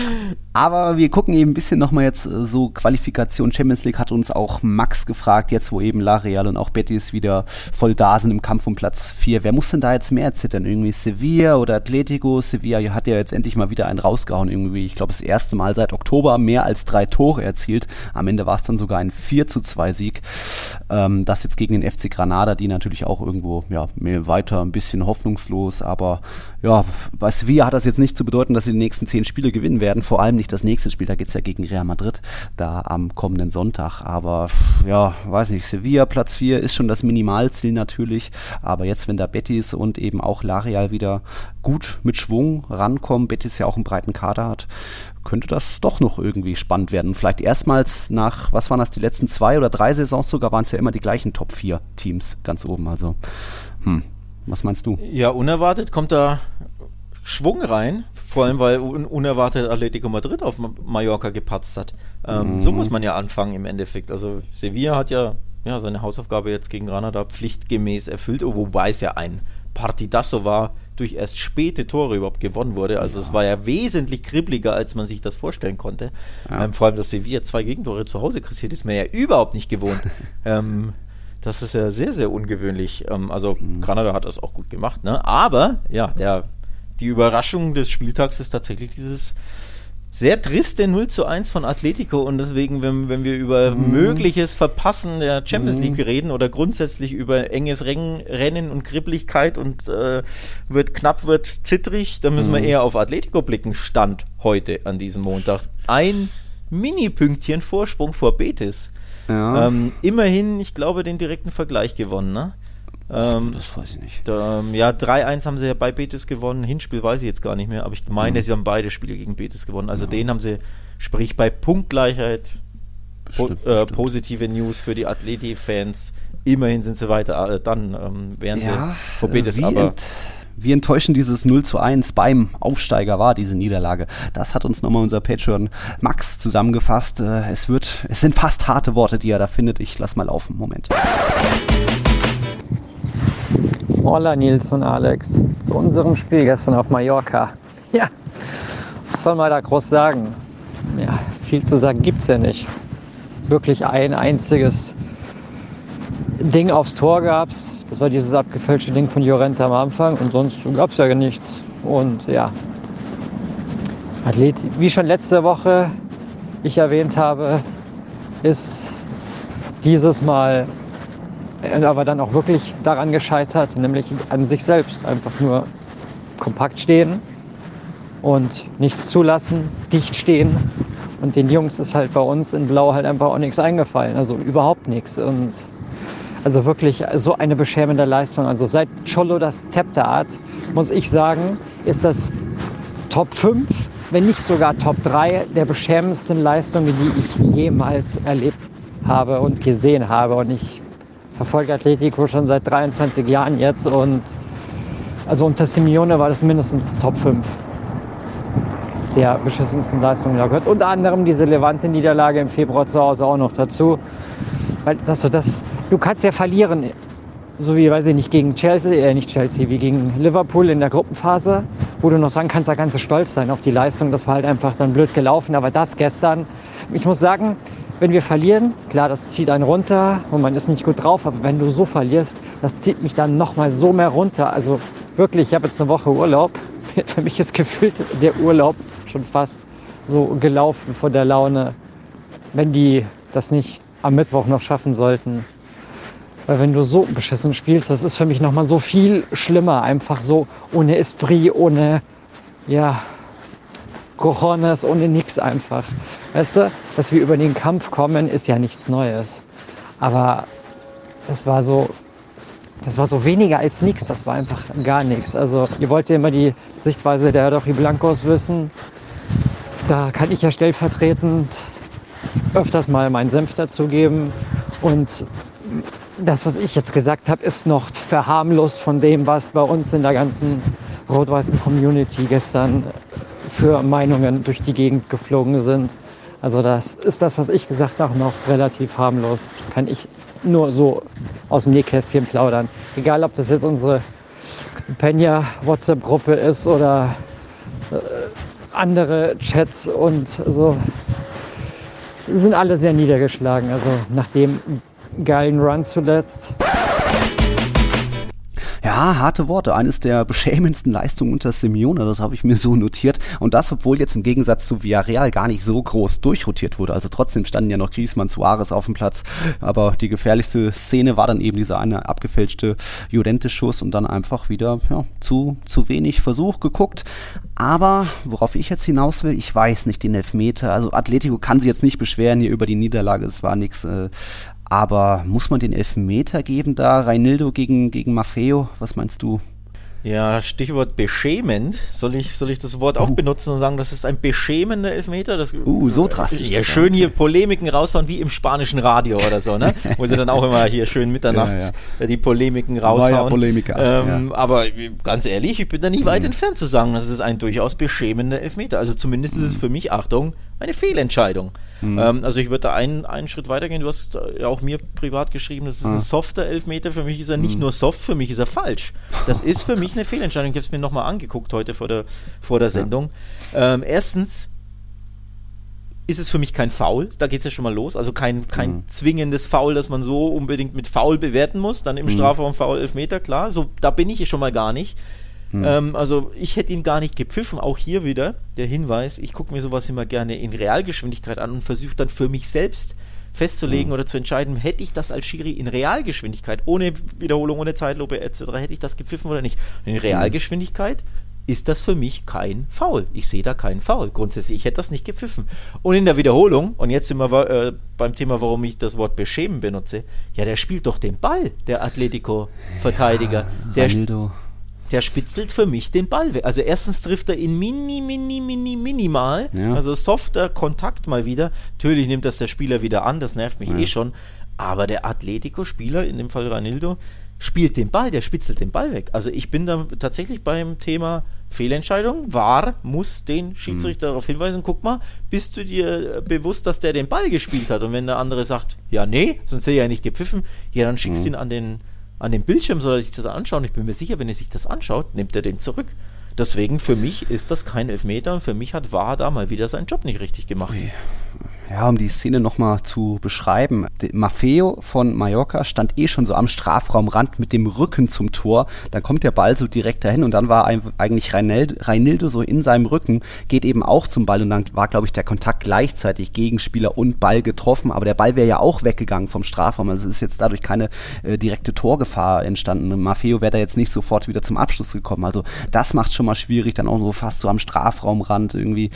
Aber wir gucken eben ein bisschen nochmal jetzt äh, so Qualifikation Champions League hat uns auch Max gefragt, jetzt wo eben La Real und auch Betis wieder voll da sind im Kampf um Platz vier. Wer muss denn da jetzt mehr zittern? Irgendwie Sevilla oder Atletico? Sevilla hat ja jetzt endlich mal wieder einen rausgehauen irgendwie. Ich glaube, das erste Mal seit Oktober mehr als drei Tore erzielt. Am Ende war es dann sogar ein vier zu zwei Sieg. Ähm, das jetzt gegen den F C Granada, die natürlich auch irgendwo ja, mehr weiter ein bisschen hoffnungslos, aber ja, bei Sevilla hat das jetzt nicht zu bedeuten, dass sie die nächsten zehn Spiele gewinnen werden, vor allem nicht das nächste Spiel, da geht es ja gegen Real Madrid, da am kommenden Sonntag, aber ja, weiß nicht, Sevilla Platz vier ist schon das Minimalziel natürlich, aber jetzt, wenn da Betis und eben auch La Real wieder gut mit Schwung rankommen, Betis ja auch einen breiten Kader hat, könnte das doch noch irgendwie spannend werden. Vielleicht erstmals nach, was waren das, die letzten zwei oder drei Saisons sogar, waren es ja immer die gleichen Top vier Teams ganz oben. Also, hm, was meinst du? Ja, unerwartet kommt da Schwung rein, vor allem weil un unerwartet Atletico Madrid auf Ma Mallorca gepatzt hat. Ähm, Mhm. So muss man ja anfangen im Endeffekt. Also Sevilla hat ja, ja seine Hausaufgabe jetzt gegen Granada pflichtgemäß erfüllt, wobei es ja ein Partidaso war, durch erst späte Tore überhaupt gewonnen wurde. Also es ja. war ja wesentlich kribbliger, als man sich das vorstellen konnte. Ja. Ähm, vor allem, dass Sevilla zwei Gegentore zu Hause kassiert, ist mir ja überhaupt nicht gewohnt. ähm, das ist ja sehr, sehr ungewöhnlich. Ähm, also mhm. Granada hat das auch gut gemacht, ne? Aber ja, der, die Überraschung des Spieltags ist tatsächlich dieses sehr triste null zu eins von Atletico, und deswegen, wenn, wenn wir über mm. mögliches Verpassen der Champions League mm. reden oder grundsätzlich über enges Rennen, Rennen und Kribbeligkeit und äh, wird knapp, wird zittrig, dann müssen mm. wir eher auf Atletico blicken. Stand heute an diesem Montag. Ein Mini-Pünktchen Vorsprung vor Betis. Ja. Ähm, immerhin, ich glaube, den direkten Vergleich gewonnen, ne? Ähm, das weiß ich nicht. Da, ja, drei eins haben sie ja bei Betis gewonnen. Hinspiel weiß ich jetzt gar nicht mehr, aber ich meine, mhm. sie haben beide Spiele gegen Betis gewonnen. Also ja. den haben sie, sprich bei Punktgleichheit, bestimmt, po, äh, bestimmt. positive News für die Atleti-Fans. Immerhin sind sie weiter, äh, dann ähm, wären ja, sie vor Betis. Wie, aber ent, wie enttäuschend dieses null zu eins beim Aufsteiger war, diese Niederlage. Das hat uns nochmal unser Patreon Max zusammengefasst. Äh, es wird, es sind fast harte Worte, die er da findet. Ich lass mal laufen. Moment. Hola Nils und Alex, zu unserem Spiel gestern auf Mallorca. Ja, was soll man da groß sagen? Ja, viel zu sagen gibt's ja nicht. Wirklich ein einziges Ding aufs Tor gab's. Das war dieses abgefälschte Ding von Llorente am Anfang, und sonst gab's ja nichts. Und ja, Atleti, wie schon letzte Woche ich erwähnt habe, ist dieses Mal aber dann auch wirklich daran gescheitert, nämlich an sich selbst. Einfach nur kompakt stehen und nichts zulassen, dicht stehen. Und den Jungs ist halt bei uns in Blau halt einfach auch nichts eingefallen, also überhaupt nichts. Und also wirklich so eine beschämende Leistung. Also seit Cholo das Zepter hat, muss ich sagen, ist das Top fünf, wenn nicht sogar Top drei der beschämendsten Leistungen, die ich jemals erlebt habe und gesehen habe. Und ich verfolge Atletico schon seit dreiundzwanzig Jahren jetzt, und also unter Simeone war das mindestens Top fünf der beschissensten Leistungen, die da gehört. Unter anderem diese Levante-Niederlage im Februar zu Hause auch noch dazu. Weil das so das, du kannst ja verlieren, so wie, weiß ich nicht, gegen Chelsea, äh nicht Chelsea, wie gegen Liverpool in der Gruppenphase, wo du noch sagen kannst, da kannst du stolz sein auf die Leistung. Das war halt einfach dann blöd gelaufen, aber das gestern, ich muss sagen, wenn wir verlieren, klar, das zieht einen runter und man ist nicht gut drauf, aber wenn du so verlierst, das zieht mich dann nochmal so mehr runter. Also wirklich, ich habe jetzt eine Woche Urlaub. Für mich ist gefühlt der Urlaub schon fast so gelaufen von der Laune, wenn die das nicht am Mittwoch noch schaffen sollten. Weil wenn du so beschissen spielst, das ist für mich nochmal so viel schlimmer. Einfach so ohne Esprit, ohne, ja, Cojones, ohne nix einfach. Weißt du, dass wir über den Kampf kommen, ist ja nichts Neues. Aber das war so, das war so weniger als nichts. Das war einfach gar nichts. Also ihr wollt ja immer die Sichtweise der Rojiblancos wissen. Da kann ich ja stellvertretend öfters mal meinen Senf dazugeben. Und das, was ich jetzt gesagt habe, ist noch verharmlost von dem, was bei uns in der ganzen rot-weißen Community gestern für Meinungen durch die Gegend geflogen sind. Also das ist das, was ich gesagt habe, noch relativ harmlos. Kann ich nur so aus dem Nähkästchen plaudern. Egal, ob das jetzt unsere Peña-WhatsApp-Gruppe ist oder äh, andere Chats und so. Sind alle sehr niedergeschlagen. Also nach dem geilen Run zuletzt. Ja, harte Worte. Eines der beschämendsten Leistungen unter Simeone, das habe ich mir so notiert. Und das, obwohl jetzt im Gegensatz zu Villarreal gar nicht so groß durchrotiert wurde. Also trotzdem standen ja noch Griezmann, Suarez auf dem Platz. Aber die gefährlichste Szene war dann eben dieser eine abgefälschte Llorente-Schuss und dann einfach wieder ja, zu, zu wenig Versuch geguckt. Aber worauf ich jetzt hinaus will, ich weiß nicht, den Elfmeter. Also Atletico kann sich jetzt nicht beschweren hier über die Niederlage, es war nichts. Äh, Aber muss man den Elfmeter geben da? Reinildo gegen, gegen Maffeo? Was meinst du? Ja, Stichwort beschämend. Soll ich, soll ich das Wort auch uh. benutzen und sagen, das ist ein beschämender Elfmeter? Das, uh, so drastisch. Ja, schön hier Polemiken raushauen, wie im spanischen Radio oder so, ne? Wo sie dann auch immer hier schön mitternachts ja, ja. die Polemiken raushauen. Ja Polemiker. Ähm, ja. Aber ganz ehrlich, ich bin da nicht weit mhm. entfernt zu sagen, das ist ein durchaus beschämender Elfmeter. Also zumindest mhm. ist es für mich, Achtung, eine Fehlentscheidung. Mhm. Ähm, also ich würde da einen, einen Schritt weitergehen. Du hast ja auch mir privat geschrieben, das ist ah. ein softer Elfmeter. Für mich ist er nicht mhm. nur soft, für mich ist er falsch. Das ist für mich eine Fehlentscheidung. Ich habe es mir nochmal angeguckt heute vor der, vor der Sendung. Ja. Ähm, erstens ist es für mich kein Foul, da geht es ja schon mal los, also kein, kein mhm. zwingendes Foul, das man so unbedingt mit Foul bewerten muss, dann im mhm. Strafraum Foul Elfmeter, klar, so, da bin ich schon mal gar nicht. Mhm. Ähm, also ich hätte ihn gar nicht gepfiffen, auch hier wieder der Hinweis, ich gucke mir sowas immer gerne in Realgeschwindigkeit an und versuche dann für mich selbst festzulegen mhm. oder zu entscheiden, hätte ich das als Schiri in Realgeschwindigkeit, ohne Wiederholung, ohne Zeitlupe et cetera, hätte ich das gepfiffen oder nicht. Und in Realgeschwindigkeit ist das für mich kein Foul. Ich sehe da keinen Foul. Grundsätzlich, ich hätte das nicht gepfiffen. Und in der Wiederholung, und jetzt sind wir äh, beim Thema, warum ich das Wort beschämen benutze, ja, der spielt doch den Ball, der Atletico-Verteidiger. Ja, der, Ranildo. der spitzelt für mich den Ball weg. Also erstens trifft er ihn mini, mini, mini, minimal. Ja. Also softer Kontakt mal wieder. Natürlich nimmt das der Spieler wieder an, das nervt mich ja. eh schon. Aber der Atletico-Spieler, in dem Fall Ranildo, spielt den Ball, der spitzelt den Ball weg. Also ich bin da tatsächlich beim Thema Fehlentscheidung. V A R muss den Schiedsrichter mhm. darauf hinweisen, guck mal, bist du dir bewusst, dass der den Ball gespielt hat? Und wenn der andere sagt, ja, nee, sonst hätte er ja nicht gepfiffen, ja, dann schickst du mhm. ihn an den, an den Bildschirm, soll er sich das anschauen. Ich bin mir sicher, wenn er sich das anschaut, nimmt er den zurück. Deswegen, für mich ist das kein Elfmeter und für mich hat V A R da mal wieder seinen Job nicht richtig gemacht. Ja, um die Szene nochmal zu beschreiben. Maffeo von Mallorca stand eh schon so am Strafraumrand mit dem Rücken zum Tor. Dann kommt der Ball so direkt dahin und dann war eigentlich Reinildo so in seinem Rücken, geht eben auch zum Ball und dann war, glaube ich, der Kontakt gleichzeitig Gegenspieler und Ball getroffen. Aber der Ball wäre ja auch weggegangen vom Strafraum. Also es ist jetzt dadurch keine äh, direkte Torgefahr entstanden. Maffeo wäre da jetzt nicht sofort wieder zum Abschluss gekommen. Also das macht schon mal schwierig, dann auch so fast so am Strafraumrand irgendwie.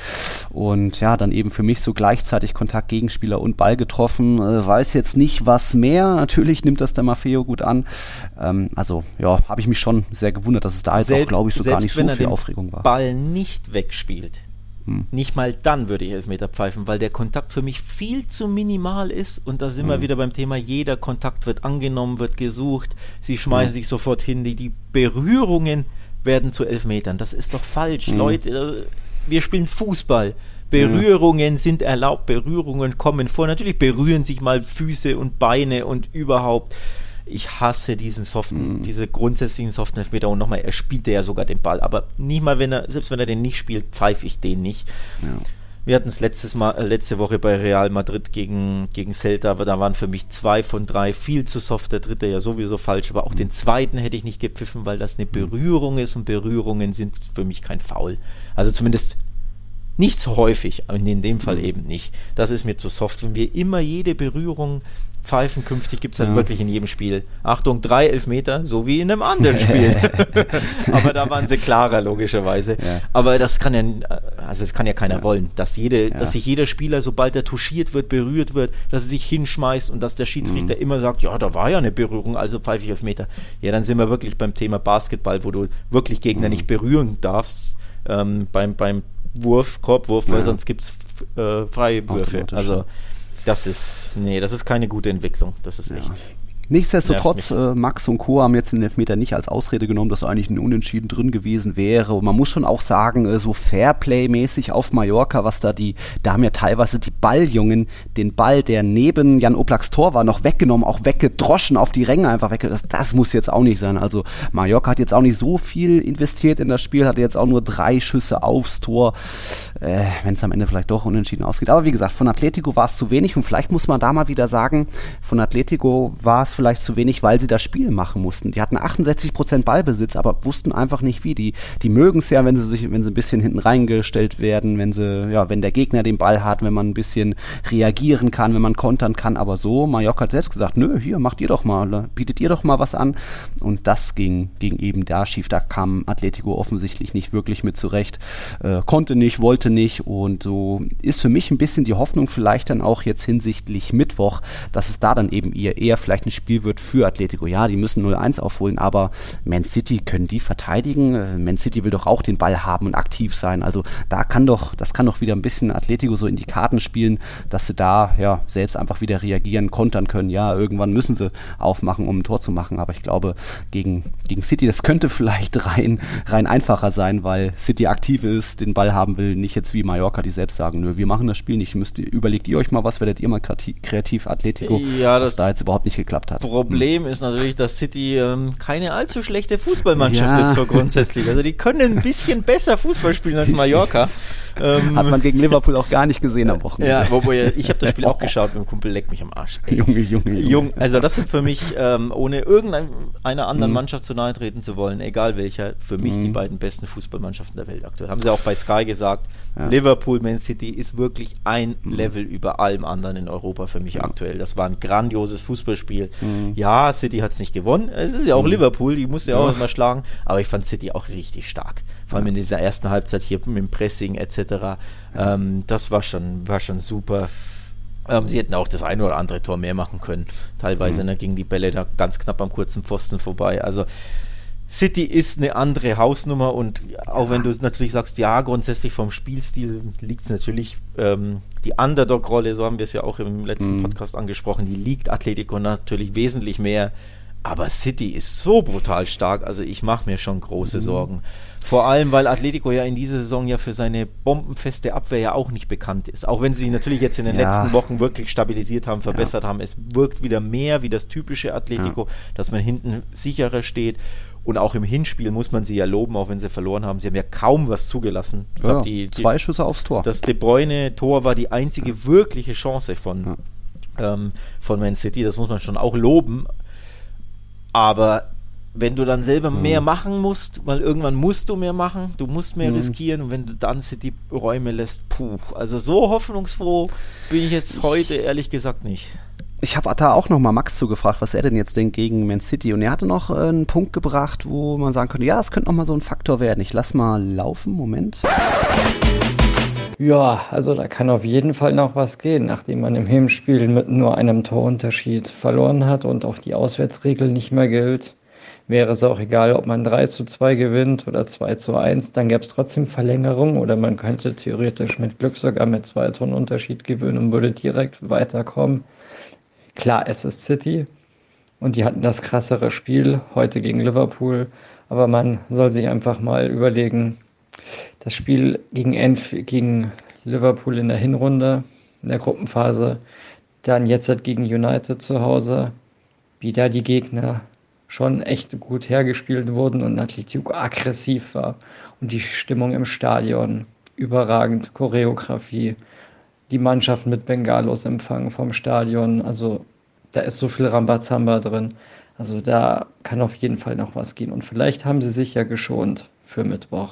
Und ja, dann eben für mich so gleichzeitig Kontakt Gegenspieler und Ball getroffen. Äh, weiß jetzt nicht, was mehr. Natürlich nimmt das der Maffeo gut an. Ähm, also, ja, habe ich mich schon sehr gewundert, dass es da jetzt selbst, auch, glaube ich, so gar nicht so viel Aufregung war. Ball nicht wegspielt. Hm. Nicht mal dann würde ich Elfmeter pfeifen, weil der Kontakt für mich viel zu minimal ist und da sind hm. wir wieder beim Thema, jeder Kontakt wird angenommen, wird gesucht, sie schmeißen hm. sich sofort hin, die, die Berührungen werden zu Elfmetern. Das ist doch falsch. Hm. Leute, wir spielen Fußball. Berührungen sind erlaubt, Berührungen kommen vor. Natürlich berühren sich mal Füße und Beine und überhaupt. Ich hasse diesen soften, mm. diese grundsätzlichen soften Elfmeter. Und nochmal, er spielt ja sogar den Ball. Aber nicht mal, wenn er, selbst wenn er den nicht spielt, pfeife ich den nicht. Ja. Wir hatten es letztes Mal, äh, letzte Woche bei Real Madrid gegen, gegen Celta, aber da waren für mich zwei von drei viel zu soft. Der dritte ja sowieso falsch, aber auch mm. den zweiten hätte ich nicht gepfiffen, weil das eine Berührung ist und Berührungen sind für mich kein Foul. Also zumindest nicht so häufig, in dem Fall eben nicht. Das ist mir zu soft. Wenn wir immer jede Berührung pfeifen, künftig gibt es dann ja. wirklich in jedem Spiel. Achtung, drei Elfmeter, so wie in einem anderen Spiel. Aber da waren sie klarer, logischerweise. Ja. Aber das kann ja, also das kann ja keiner ja. wollen, dass jede, ja. dass sich jeder Spieler, sobald er touchiert wird, berührt wird, dass er sich hinschmeißt und dass der Schiedsrichter mhm. immer sagt, ja, da war ja eine Berührung, also pfeife ich Elfmeter. Ja, dann sind wir wirklich beim Thema Basketball, wo du wirklich Gegner mhm. nicht berühren darfst, ähm, beim, beim Wurf, Korbwurf, ja. weil sonst gibt es äh, Freiwürfe. Also das ist, nee, das ist keine gute Entwicklung. Das ist echt. Nichtsdestotrotz, äh, Max und Co. haben jetzt den Elfmeter nicht als Ausrede genommen, dass eigentlich ein Unentschieden drin gewesen wäre. Und man muss schon auch sagen, äh, so Fairplay-mäßig auf Mallorca, was da die, da haben ja teilweise die Balljungen den Ball, der neben Jan Oblaks Tor war, noch weggenommen, auch weggedroschen auf die Ränge einfach weg. Das, das muss jetzt auch nicht sein. Also Mallorca hat jetzt auch nicht so viel investiert in das Spiel, hatte jetzt auch nur drei Schüsse aufs Tor, äh, wenn es am Ende vielleicht doch unentschieden ausgeht. Aber wie gesagt, von Atletico war es zu wenig und vielleicht muss man da mal wieder sagen, von Atletico war es vielleicht zu wenig, weil sie das Spiel machen mussten. Die hatten achtundsechzig Prozent Ballbesitz, aber wussten einfach nicht wie. Die, die mögen es ja, wenn sie sich, wenn sie ein bisschen hinten reingestellt werden, wenn sie, ja, wenn der Gegner den Ball hat, wenn man ein bisschen reagieren kann, wenn man kontern kann, aber so, Mallorca hat selbst gesagt, nö, hier, macht ihr doch mal, bietet ihr doch mal was an und das ging, ging eben da schief, da kam Atletico offensichtlich nicht wirklich mit zurecht, äh, konnte nicht, wollte nicht und so ist für mich ein bisschen die Hoffnung vielleicht dann auch jetzt hinsichtlich Mittwoch, dass es da dann eben eher, eher vielleicht ein Spiel Spiel wird für Atletico. Ja, die müssen null eins aufholen, aber Man City, können die verteidigen? Man City will doch auch den Ball haben und aktiv sein. Also da kann doch, das kann doch wieder ein bisschen Atletico so in die Karten spielen, dass sie da ja selbst einfach wieder reagieren, kontern können. Ja, irgendwann müssen sie aufmachen, um ein Tor zu machen. Aber ich glaube, gegen, gegen City, das könnte vielleicht rein, rein einfacher sein, weil City aktiv ist, den Ball haben will, nicht jetzt wie Mallorca, die selbst sagen, nö, wir machen das Spiel nicht, müsst, überlegt ihr euch mal was, werdet ihr mal kreativ Atletico, ja, was da jetzt überhaupt nicht geklappt hat. Problem hm. ist natürlich, dass City ähm, keine allzu schlechte Fußballmannschaft ja. ist so grundsätzlich. Also die können ein bisschen besser Fußball spielen als Mallorca. Ähm, hat man gegen Liverpool auch gar nicht gesehen am Wochenende. Ja, wobei ich habe das Spiel auch geschaut, mit dem Kumpel leckt mich am Arsch. Ey. Junge, Junge, Junge. Jung, also das sind für mich, ähm, ohne irgendeiner anderen mhm. Mannschaft zu nahe treten zu wollen, egal welcher, für mich mhm. die beiden besten Fußballmannschaften der Welt aktuell. Haben sie auch bei Sky gesagt, ja. Liverpool, Man City ist wirklich ein mhm. Level über allem anderen in Europa für mich mhm. aktuell. Das war ein grandioses Fußballspiel. Mhm. Ja, City hat es nicht gewonnen. Es ist ja auch mhm. Liverpool, die musste ja auch erstmal schlagen, aber ich fand City auch richtig stark. Vor allem ja. in dieser ersten Halbzeit hier mit dem Pressing et cetera. Ja. Ähm, das war schon, war schon super. Ähm, sie hätten auch das eine oder andere Tor mehr machen können. Teilweise mhm. ne, gingen die Bälle da ganz knapp am kurzen Pfosten vorbei. Also City ist eine andere Hausnummer und auch wenn du natürlich sagst, ja, grundsätzlich vom Spielstil liegt es natürlich, ähm, die Underdog-Rolle, so haben wir es ja auch im letzten mhm. Podcast angesprochen, die liegt Atletico natürlich wesentlich mehr, aber City ist so brutal stark, also ich mache mir schon große mhm. Sorgen. Vor allem, weil Atletico ja in dieser Saison ja für seine bombenfeste Abwehr ja auch nicht bekannt ist. Auch wenn sie natürlich jetzt in den ja. letzten Wochen wirklich stabilisiert haben, verbessert ja. haben. Es wirkt wieder mehr wie das typische Atletico, ja. dass man hinten sicherer steht. Und auch im Hinspiel muss man sie ja loben, auch wenn sie verloren haben. Sie haben ja kaum was zugelassen. Ich ja, glaub, die, die, zwei Schüsse aufs Tor. Das De Bruyne-Tor war die einzige ja. wirkliche Chance von, ja. ähm, von Man City. Das muss man schon auch loben. Aber wenn du dann selber mhm. mehr machen musst, weil irgendwann musst du mehr machen, du musst mehr mhm. riskieren und wenn du dann City Räume lässt, puh. Also so hoffnungsfroh bin ich jetzt heute ehrlich gesagt nicht. Ich habe da auch noch mal Max zugefragt, was er denn jetzt denkt gegen Man City. Und er hatte noch äh, einen Punkt gebracht, wo man sagen könnte, ja, es könnte noch mal so ein Faktor werden. Ich lass mal laufen, Moment. Ja, also da kann auf jeden Fall noch was gehen, nachdem man im Hinspiel mit nur einem Torunterschied verloren hat und auch die Auswärtsregel nicht mehr gilt. Wäre es auch egal, ob man drei zu zwei gewinnt oder zwei zu eins, dann gäbe es trotzdem Verlängerung oder man könnte theoretisch mit Glück sogar mit zwei Toren Unterschied gewinnen und würde direkt weiterkommen. Klar, es ist City und die hatten das krassere Spiel heute gegen Liverpool, aber man soll sich einfach mal überlegen, das Spiel gegen, Enf- gegen Liverpool in der Hinrunde, in der Gruppenphase, dann jetzt halt gegen United zu Hause, wie da die Gegner schon echt gut hergespielt wurden und Atletico aggressiv war und die Stimmung im Stadion überragend, Choreografie, die Mannschaft mit Bengalos empfangen vom Stadion, also da ist so viel Rambazamba drin, also da kann auf jeden Fall noch was gehen und vielleicht haben sie sich ja geschont für Mittwoch.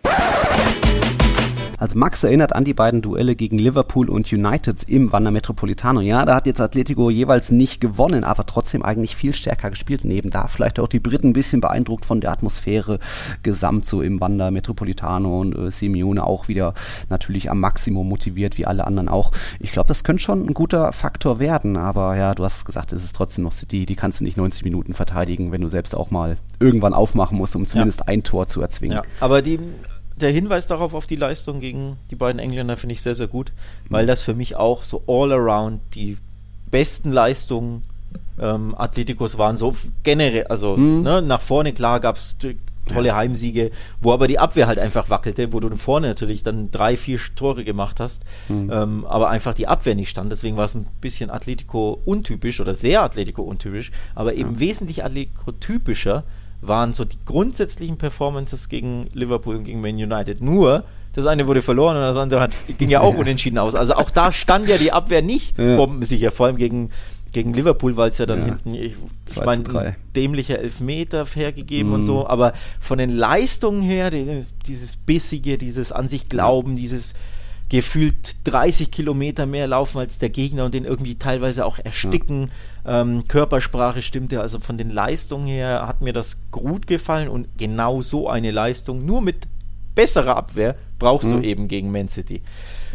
Also Max erinnert an die beiden Duelle gegen Liverpool und United im Wanda Metropolitano. Ja, da hat jetzt Atletico jeweils nicht gewonnen, aber trotzdem eigentlich viel stärker gespielt. Neben da vielleicht auch die Briten ein bisschen beeindruckt von der Atmosphäre gesamt so im Wanda Metropolitano und äh, Simeone auch wieder natürlich am Maximum motiviert, wie alle anderen auch. Ich glaube, das könnte schon ein guter Faktor werden, aber ja, du hast gesagt, es ist trotzdem noch City, die kannst du nicht neunzig Minuten verteidigen, wenn du selbst auch mal irgendwann aufmachen musst, um zumindest ja. ein Tor zu erzwingen. Ja, aber die Der Hinweis darauf auf die Leistung gegen die beiden Engländer finde ich sehr, sehr gut, weil das für mich auch so all around die besten Leistungen ähm, Atleticos waren, so generell, also mhm. ne, nach vorne klar gab es tolle Heimsiege, wo aber die Abwehr halt einfach wackelte, wo du vorne natürlich dann drei, vier Tore gemacht hast, mhm. ähm, aber einfach die Abwehr nicht stand, deswegen war es ein bisschen Atletico untypisch oder sehr Atletico untypisch, aber eben ja. wesentlich Atletico typischer waren so die grundsätzlichen Performances gegen Liverpool und gegen Man United. Nur, das eine wurde verloren und das andere hat, ging ja auch ja. unentschieden aus. Also auch da stand ja die Abwehr nicht ja. bombensicher, vor allem gegen, gegen Liverpool, weil es ja dann ja. hinten, ich, ich meine, dämlicher Elfmeter hergegeben mhm. und so, aber von den Leistungen her, die, dieses Bissige, dieses an sich Glauben, ja. dieses gefühlt dreißig Kilometer mehr laufen als der Gegner und den irgendwie teilweise auch ersticken. Ja. Ähm, Körpersprache stimmte, also von den Leistungen her hat mir das gut gefallen und genau so eine Leistung, nur mit besserer Abwehr, brauchst mhm. du eben gegen Man City.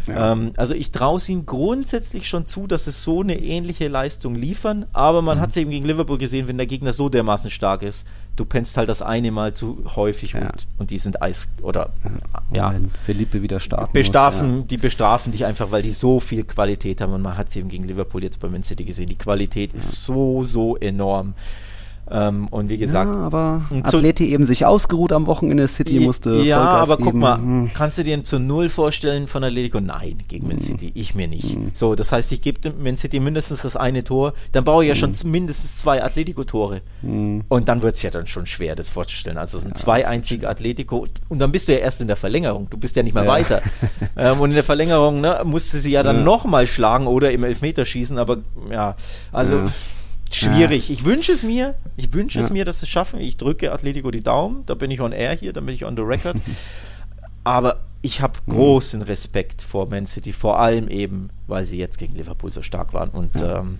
Ja. Ähm, also ich traue es ihm grundsätzlich schon zu, dass es so eine ähnliche Leistung liefern, aber man mhm. hat es eben gegen Liverpool gesehen, wenn der Gegner so dermaßen stark ist, du pennst halt das eine Mal zu häufig ja. und, und die sind Eis oder ja, ja. wenn Felipe wieder starten bestrafen, muss, ja. die bestrafen dich einfach, weil die so viel Qualität haben und man hat es eben gegen Liverpool jetzt bei Man City gesehen, die Qualität ja. ist so, so enorm. Ähm, und wie gesagt, ja, aber Atleti eben sich ausgeruht am Wochenende, City musste ja, Vollgas aber guck geben. mal, hm. kannst du dir zu Null vorstellen von Atletico? Nein, gegen Man City, ich mir nicht. Hm. So, das heißt, ich gebe Man City mindestens das eine Tor, dann brauche ich ja hm. schon mindestens zwei Atletico-Tore hm. und dann wird es ja dann schon schwer, das vorzustellen. Also es sind ja, zwei einzige Atletico und dann bist du ja erst in der Verlängerung, du bist ja nicht mehr ja. weiter. ähm, und in der Verlängerung ne, musste sie ja dann ja. nochmal schlagen oder im Elfmeterschießen, aber ja, also... Ja. Schwierig. Ja. Ich wünsche es mir, ich wünsche ja. es mir, dass sie es schaffen. Ich drücke Atletico die Daumen, da bin ich on air hier, da bin ich on the record. Aber ich habe großen Respekt vor Man City, vor allem eben, weil sie jetzt gegen Liverpool so stark waren. Und ja. ähm,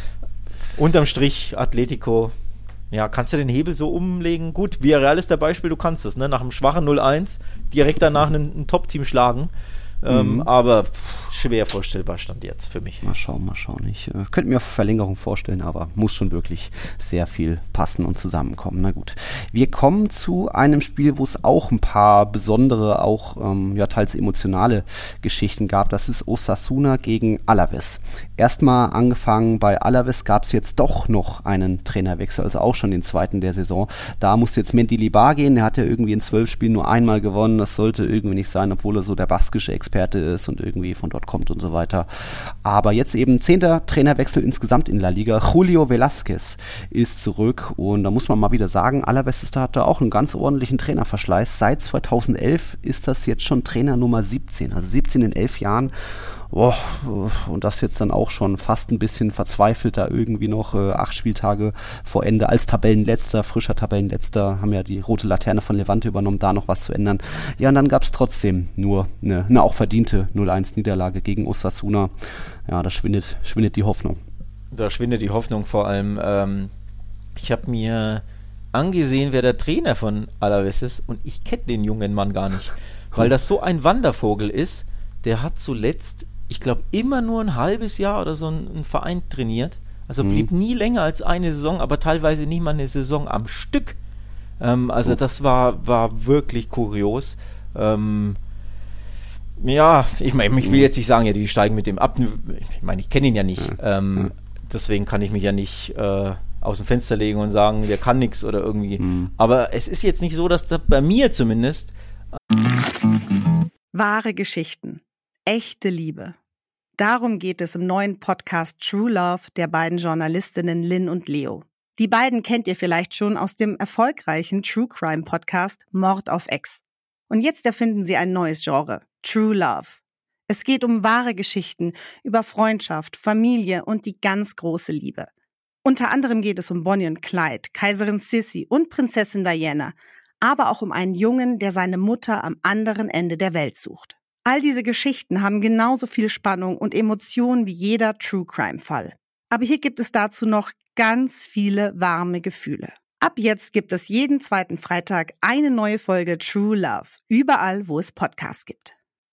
unterm Strich Atletico, ja, kannst du den Hebel so umlegen? Gut, Villarreal ist der Beispiel, du kannst es, ne? Nach einem schwachen null eins direkt danach ein, ein Top-Team schlagen. Ähm, mhm. Aber pff, schwer vorstellbar stand jetzt für mich. Mal schauen, mal schauen. Ich äh, könnte mir Verlängerung vorstellen, aber muss schon wirklich sehr viel passen und zusammenkommen. Na gut. Wir kommen zu einem Spiel, wo es auch ein paar besondere, auch ähm, ja teils emotionale Geschichten gab. Das ist Osasuna gegen Alaves. Erstmal angefangen bei Alaves gab es jetzt doch noch einen Trainerwechsel, also auch schon den zweiten der Saison. Da musste jetzt Mendilibar gehen. Der hat ja irgendwie in zwölf Spielen nur einmal gewonnen. Das sollte irgendwie nicht sein, obwohl er so der baskische Experte ist und irgendwie von dort kommt und so weiter. Aber jetzt eben zehnter Trainerwechsel insgesamt in La Liga. Julio Velázquez ist zurück und da muss man mal wieder sagen, Alaves ist da, hat da auch einen ganz ordentlichen Trainerverschleiß. Seit zweitausendelf ist das jetzt schon Trainer Nummer siebzehn, also siebzehn in elf Jahren. Oh, und das jetzt dann auch schon fast ein bisschen verzweifelter irgendwie noch äh, acht Spieltage vor Ende als Tabellenletzter, frischer Tabellenletzter, haben ja die rote Laterne von Levante übernommen, da noch was zu ändern. Ja, und dann gab es trotzdem nur eine, eine auch verdiente null eins Niederlage gegen Osasuna. Ja, da schwindet, schwindet die Hoffnung. Da schwindet die Hoffnung vor allem. Ähm, ich habe mir angesehen, wer der Trainer von Alaves ist und ich kenne den jungen Mann gar nicht, weil das so ein Wandervogel ist. Der hat zuletzt ich glaube, immer nur ein halbes Jahr oder so einen Verein trainiert. Also mhm. blieb nie länger als eine Saison, aber teilweise nicht mal eine Saison am Stück. Ähm, also oh. das war, war wirklich kurios. Ähm, ja, ich meine, ich will jetzt nicht sagen, ja, die steigen mit dem ab. Ich meine, ich kenne ihn ja nicht. Ja. Ähm, ja. Deswegen kann ich mich ja nicht äh, aus dem Fenster legen und sagen, der kann nichts oder irgendwie. Mhm. Aber es ist jetzt nicht so, dass da bei mir zumindest... Wahre Geschichten. Echte Liebe. Darum geht es im neuen Podcast True Love der beiden Journalistinnen Lynn und Leo. Die beiden kennt ihr vielleicht schon aus dem erfolgreichen True Crime Podcast Mord auf Ex. Und jetzt erfinden sie ein neues Genre, True Love. Es geht um wahre Geschichten über Freundschaft, Familie und die ganz große Liebe. Unter anderem geht es um Bonnie und Clyde, Kaiserin Sissi und Prinzessin Diana, aber auch um einen Jungen, der seine Mutter am anderen Ende der Welt sucht. All diese Geschichten haben genauso viel Spannung und Emotionen wie jeder True-Crime-Fall. Aber hier gibt es dazu noch ganz viele warme Gefühle. Ab jetzt gibt es jeden zweiten Freitag eine neue Folge True Love, überall, wo es Podcasts gibt.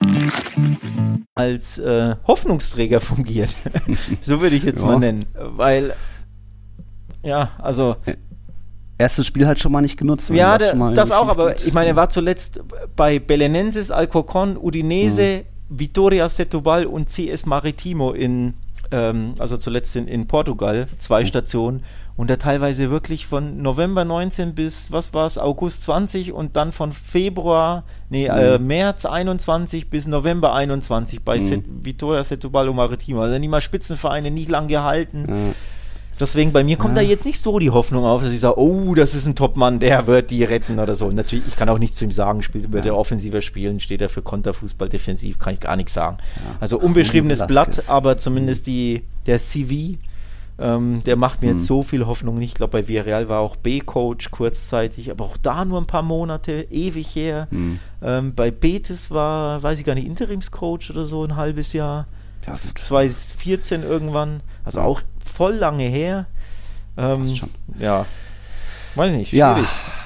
Als äh, Hoffnungsträger fungiert, so würde ich jetzt ja. mal nennen, weil, ja, also... Erstes Spiel halt schon mal nicht genutzt. Ja, das, der, das auch, aber ich meine, er war zuletzt bei Belenenses, Alcorcón, Udinese, mhm. Vitória Setúbal und C S Maritimo in, ähm, also zuletzt in, in Portugal, zwei mhm. Stationen und da teilweise wirklich von November neunzehn bis, was war es, August zwanzig und dann von Februar, nee, mhm. äh, März einundzwanzig bis November einundzwanzig bei mhm. Set, Vitória Setúbal und Maritimo, also nicht mal Spitzenvereine, nicht lang gehalten. Mhm. Deswegen, bei mir kommt ja. da jetzt nicht so die Hoffnung auf, dass ich sage, oh, das ist ein Topmann, der wird die retten oder so. Natürlich, ich kann auch nichts zu ihm sagen, spielt, wird ja. er offensiver spielen, steht er für Konterfußball, defensiv, kann ich gar nichts sagen. Ja. Also unbeschriebenes Ach, Blatt, aber zumindest die, der C V, ähm, der macht mir hm. jetzt so viel Hoffnung nicht. Ich glaube, bei Villarreal war auch B-Coach kurzzeitig, aber auch da nur ein paar Monate, ewig her. Hm. Ähm, bei Betis war, weiß ich gar nicht, Interimscoach oder so, ein halbes Jahr. Ja, zwanzig vierzehn irgendwann, also auch voll lange her. Ähm, schon. Ja, weiß nicht, schwierig. Ja,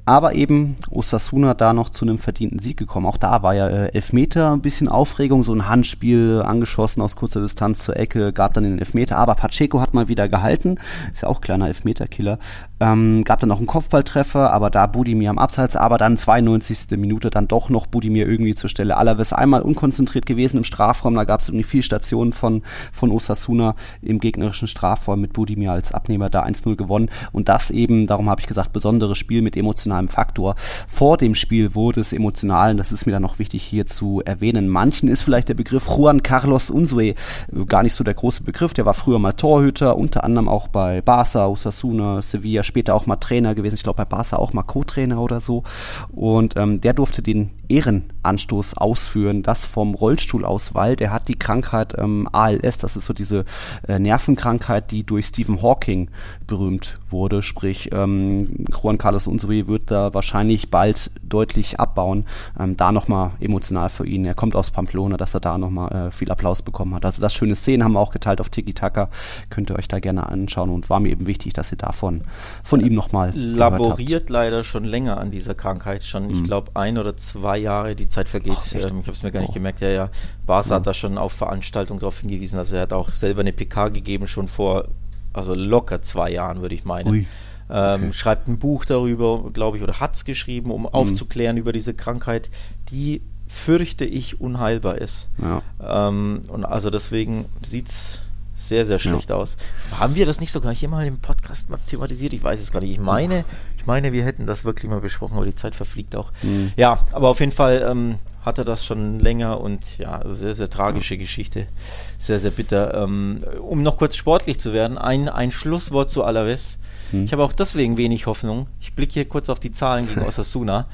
aber eben Osasuna da noch zu einem verdienten Sieg gekommen. Auch da war ja äh, Elfmeter, ein bisschen Aufregung, so ein Handspiel angeschossen aus kurzer Distanz zur Ecke, gab dann den Elfmeter, aber Pacheco hat mal wieder gehalten, ist ja auch kleiner Elfmeterkiller. Ähm, gab dann noch einen Kopfballtreffer, aber da Budimir am Abseits, aber dann zweiundneunzigste Minute dann doch noch Budimir irgendwie zur Stelle. Alaves einmal unkonzentriert gewesen im Strafraum, da gab es irgendwie vier Stationen von, von Osasuna im gegnerischen Strafraum mit Budimir als Abnehmer da eins null gewonnen und das eben, darum habe ich gesagt, besonderes Spiel mit emotionalem Faktor. Vor dem Spiel wurde es emotional und das ist mir dann noch wichtig hier zu erwähnen. Manchen ist vielleicht der Begriff Juan Carlos Unzué gar nicht so der große Begriff, der war früher mal Torhüter, unter anderem auch bei Barca, Osasuna, Sevilla, später auch mal Trainer gewesen, ich glaube bei Barca auch mal Co-Trainer oder so und ähm, der durfte den Ehrenanstoß ausführen, das vom Rollstuhl aus, weil der hat die Krankheit ähm, A L S, das ist so diese äh, Nervenkrankheit, die durch Stephen Hawking berühmt wurde, sprich ähm, Juan Carlos Unzué wird da wahrscheinlich bald deutlich abbauen, ähm, da nochmal emotional für ihn, er kommt aus Pamplona, dass er da nochmal äh, viel Applaus bekommen hat, also das schöne Szenen haben wir auch geteilt auf Tiki-Taka, könnt ihr euch da gerne anschauen und war mir eben wichtig, dass ihr davon von ihm nochmal laboriert leider schon länger an dieser Krankheit, schon ich glaube ein oder zwei Jahre, die Zeit vergeht, Ach, ähm, ich habe es mir gar nicht oh. gemerkt, ja, ja, Barca ja. hat da schon auf Veranstaltungen darauf hingewiesen, also er hat auch selber eine P K gegeben, schon vor, also locker zwei Jahren, würde ich meinen. Ui. Ähm, okay. Schreibt ein Buch darüber, glaube ich, oder hat es geschrieben, um mhm. aufzuklären über diese Krankheit, die, fürchte ich, unheilbar ist. Ja. Ähm, und also deswegen sieht es sehr, sehr schlecht ja. aus. Haben wir das nicht sogar hier mal im Podcast mal thematisiert? Ich weiß es gar nicht. Ich meine, ich meine, wir hätten das wirklich mal besprochen, aber die Zeit verfliegt auch. Mhm. Ja, aber auf jeden Fall ähm, hat er das schon länger und ja, sehr, sehr tragische ja. Geschichte. Sehr, sehr bitter. Ähm, um noch kurz sportlich zu werden, ein, ein Schlusswort zu Alaves. Mhm. Ich habe auch deswegen wenig Hoffnung. Ich blicke hier kurz auf die Zahlen gegen Osasuna.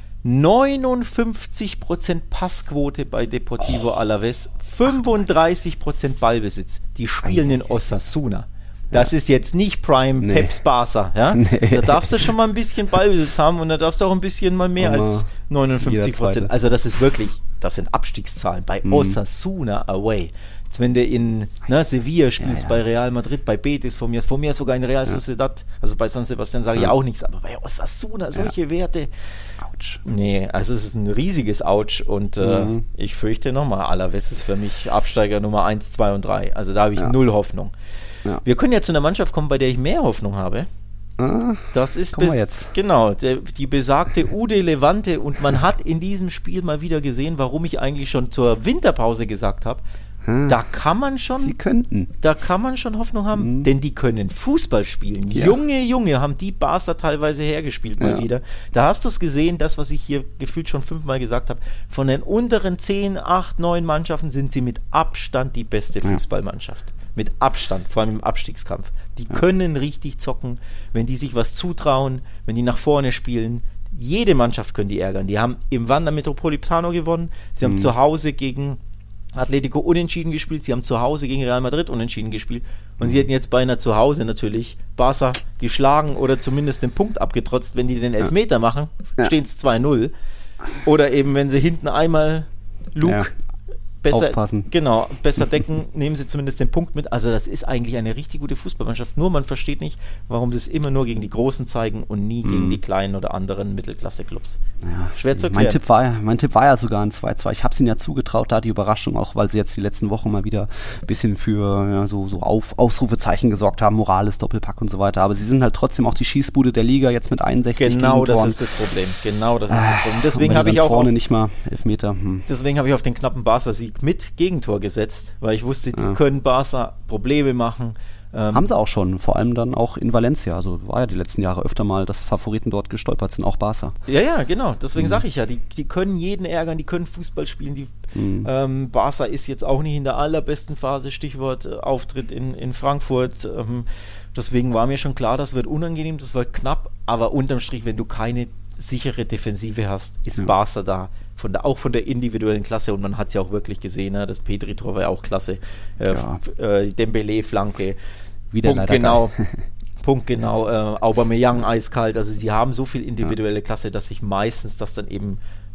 neunundfünfzig Prozent Passquote bei Deportivo oh. Alaves, fünfunddreißig Prozent Ballbesitz. Die spielen in Osasuna. Das ja. ist jetzt nicht Prime nee. Peps Barca. Ja? Nee. Da darfst du schon mal ein bisschen Ballbesitz haben und da darfst du auch ein bisschen mal mehr Oma als neunundfünfzig Prozent. Also das ist wirklich, das sind Abstiegszahlen bei mhm. Osasuna away. Jetzt wenn du in ne, Sevilla spielst, ja, ja. bei Real Madrid, bei Betis, von mir, von mir sogar in Real Sociedad, ja. also bei San Sebastian sage ich ja. auch nichts, aber bei Osasuna solche ja. Werte. Autsch. Nee, also es ist ein riesiges Autsch und äh, mhm. ich fürchte nochmal, Alaves ist für mich Absteiger Nummer eins, zwei und drei. Also da habe ich ja. null Hoffnung. Ja. Wir können ja zu einer Mannschaft kommen, bei der ich mehr Hoffnung habe. Ah, das ist bis, jetzt. Genau, der, die besagte U D Levante und man hat in diesem Spiel mal wieder gesehen, warum ich eigentlich schon zur Winterpause gesagt habe, hm. da kann man schon Sie könnten. Da kann man schon Hoffnung haben, hm. denn die können Fußball spielen. Ja. Junge, Junge, haben die Barca teilweise hergespielt mal ja. wieder. Da hast du es gesehen, das, was ich hier gefühlt schon fünfmal gesagt habe, von den unteren zehn, acht, neun Mannschaften sind sie mit Abstand die beste Fußballmannschaft. Ja. Mit Abstand, vor allem im Abstiegskampf. Die ja. können richtig zocken, wenn die sich was zutrauen, wenn die nach vorne spielen. Jede Mannschaft können die ärgern. Die haben im Wanda Metropolitano gewonnen, sie haben mhm. zu Hause gegen Atletico unentschieden gespielt, sie haben zu Hause gegen Real Madrid unentschieden gespielt und mhm. sie hätten jetzt beinahe zu Hause natürlich Barca geschlagen oder zumindest den Punkt abgetrotzt, wenn die den Elfmeter ja. machen, ja. stehen es zwei null. Oder eben, wenn sie hinten einmal Luke ja. Besser, aufpassen. Genau, besser decken, nehmen sie zumindest den Punkt mit. Also das ist eigentlich eine richtig gute Fußballmannschaft. Nur man versteht nicht, warum sie es immer nur gegen die Großen zeigen und nie mm. gegen die kleinen oder anderen Mittelklasse-Clubs. Ja, schwer zu erklären. Mein Tipp war, mein Tipp war ja sogar ein zwei zwei. Ich habe es ihnen ja zugetraut, da die Überraschung, auch weil sie jetzt die letzten Wochen mal wieder ein bisschen für ja, so, so Auf, Ausrufezeichen gesorgt haben, Morales, Doppelpack und so weiter. Aber sie sind halt trotzdem auch die Schießbude der Liga, jetzt mit einundsechzig Genau, das ist das Problem. Genau, das ist das Problem. Deswegen habe ich auch vorne auf, nicht mal Elfmeter. Hm. Deswegen habe ich auf den knappen Barca-Sieg mit Gegentor gesetzt, weil ich wusste, die ja. können Barca Probleme machen. Ähm, Haben sie auch schon, vor allem dann auch in Valencia. Also war ja die letzten Jahre öfter mal, dass Favoriten dort gestolpert sind, auch Barca. Ja, ja, genau. Deswegen mhm. sage ich ja, die, die können jeden ärgern, die können Fußball spielen. Die, mhm. ähm, Barca ist jetzt auch nicht in der allerbesten Phase, Stichwort äh, Auftritt in, in Frankfurt. Ähm, deswegen war mir schon klar, das wird unangenehm, das wird knapp, aber unterm Strich, wenn du keine sichere Defensive hast, ist ja. Barca da. Von der, auch von der individuellen Klasse und man hat es ja auch wirklich gesehen, ne? Das Pedri-Tor war ja auch klasse. Äh, ja. f- äh, Dembele-Flanke. Wieder Punkt leider genau. Punkt genau. Äh, Aubameyang eiskalt. Also sie haben so viel individuelle ja. Klasse, dass sich meistens das dann eben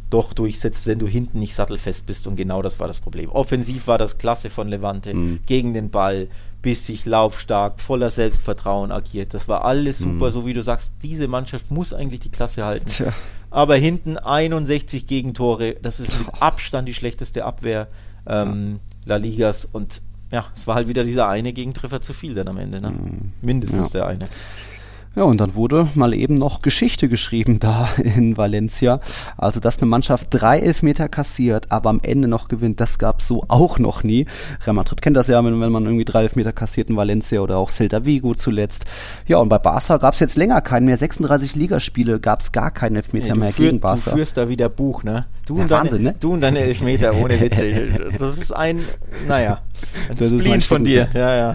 doch durchsetzt, wenn du hinten nicht sattelfest bist, und genau das war das Problem. Offensiv war das klasse von Levante, mhm. gegen den Ball, bissig, laufstark, voller Selbstvertrauen agiert. Das war alles super, mhm. so wie du sagst, diese Mannschaft muss eigentlich die Klasse halten. Tja. Aber hinten einundsechzig Gegentore, das ist mit Abstand die schlechteste Abwehr ähm, ja. La Ligas, und ja, es war halt wieder dieser eine Gegentreffer zu viel dann am Ende, ne? Mhm. Mindestens ja. der eine. Ja, und dann wurde mal eben noch Geschichte geschrieben da in Valencia. Also, dass eine Mannschaft drei Elfmeter kassiert, aber am Ende noch gewinnt, das gab es so auch noch nie. Real Madrid kennt das ja, wenn, wenn man irgendwie drei Elfmeter kassiert in Valencia, oder auch Celta Vigo zuletzt. Ja, und bei Barca gab es jetzt länger keinen mehr. sechsunddreißig Ligaspiele gab es gar keinen Elfmeter nee, mehr führ, gegen Barca. Du führst da wieder Buch, ne? Du, ja, und, Wahnsinn, deine, ne? du und deine Elfmeter, ohne Witze. Das ist ein, naja, ein das Spleen von dir. Ja, ja.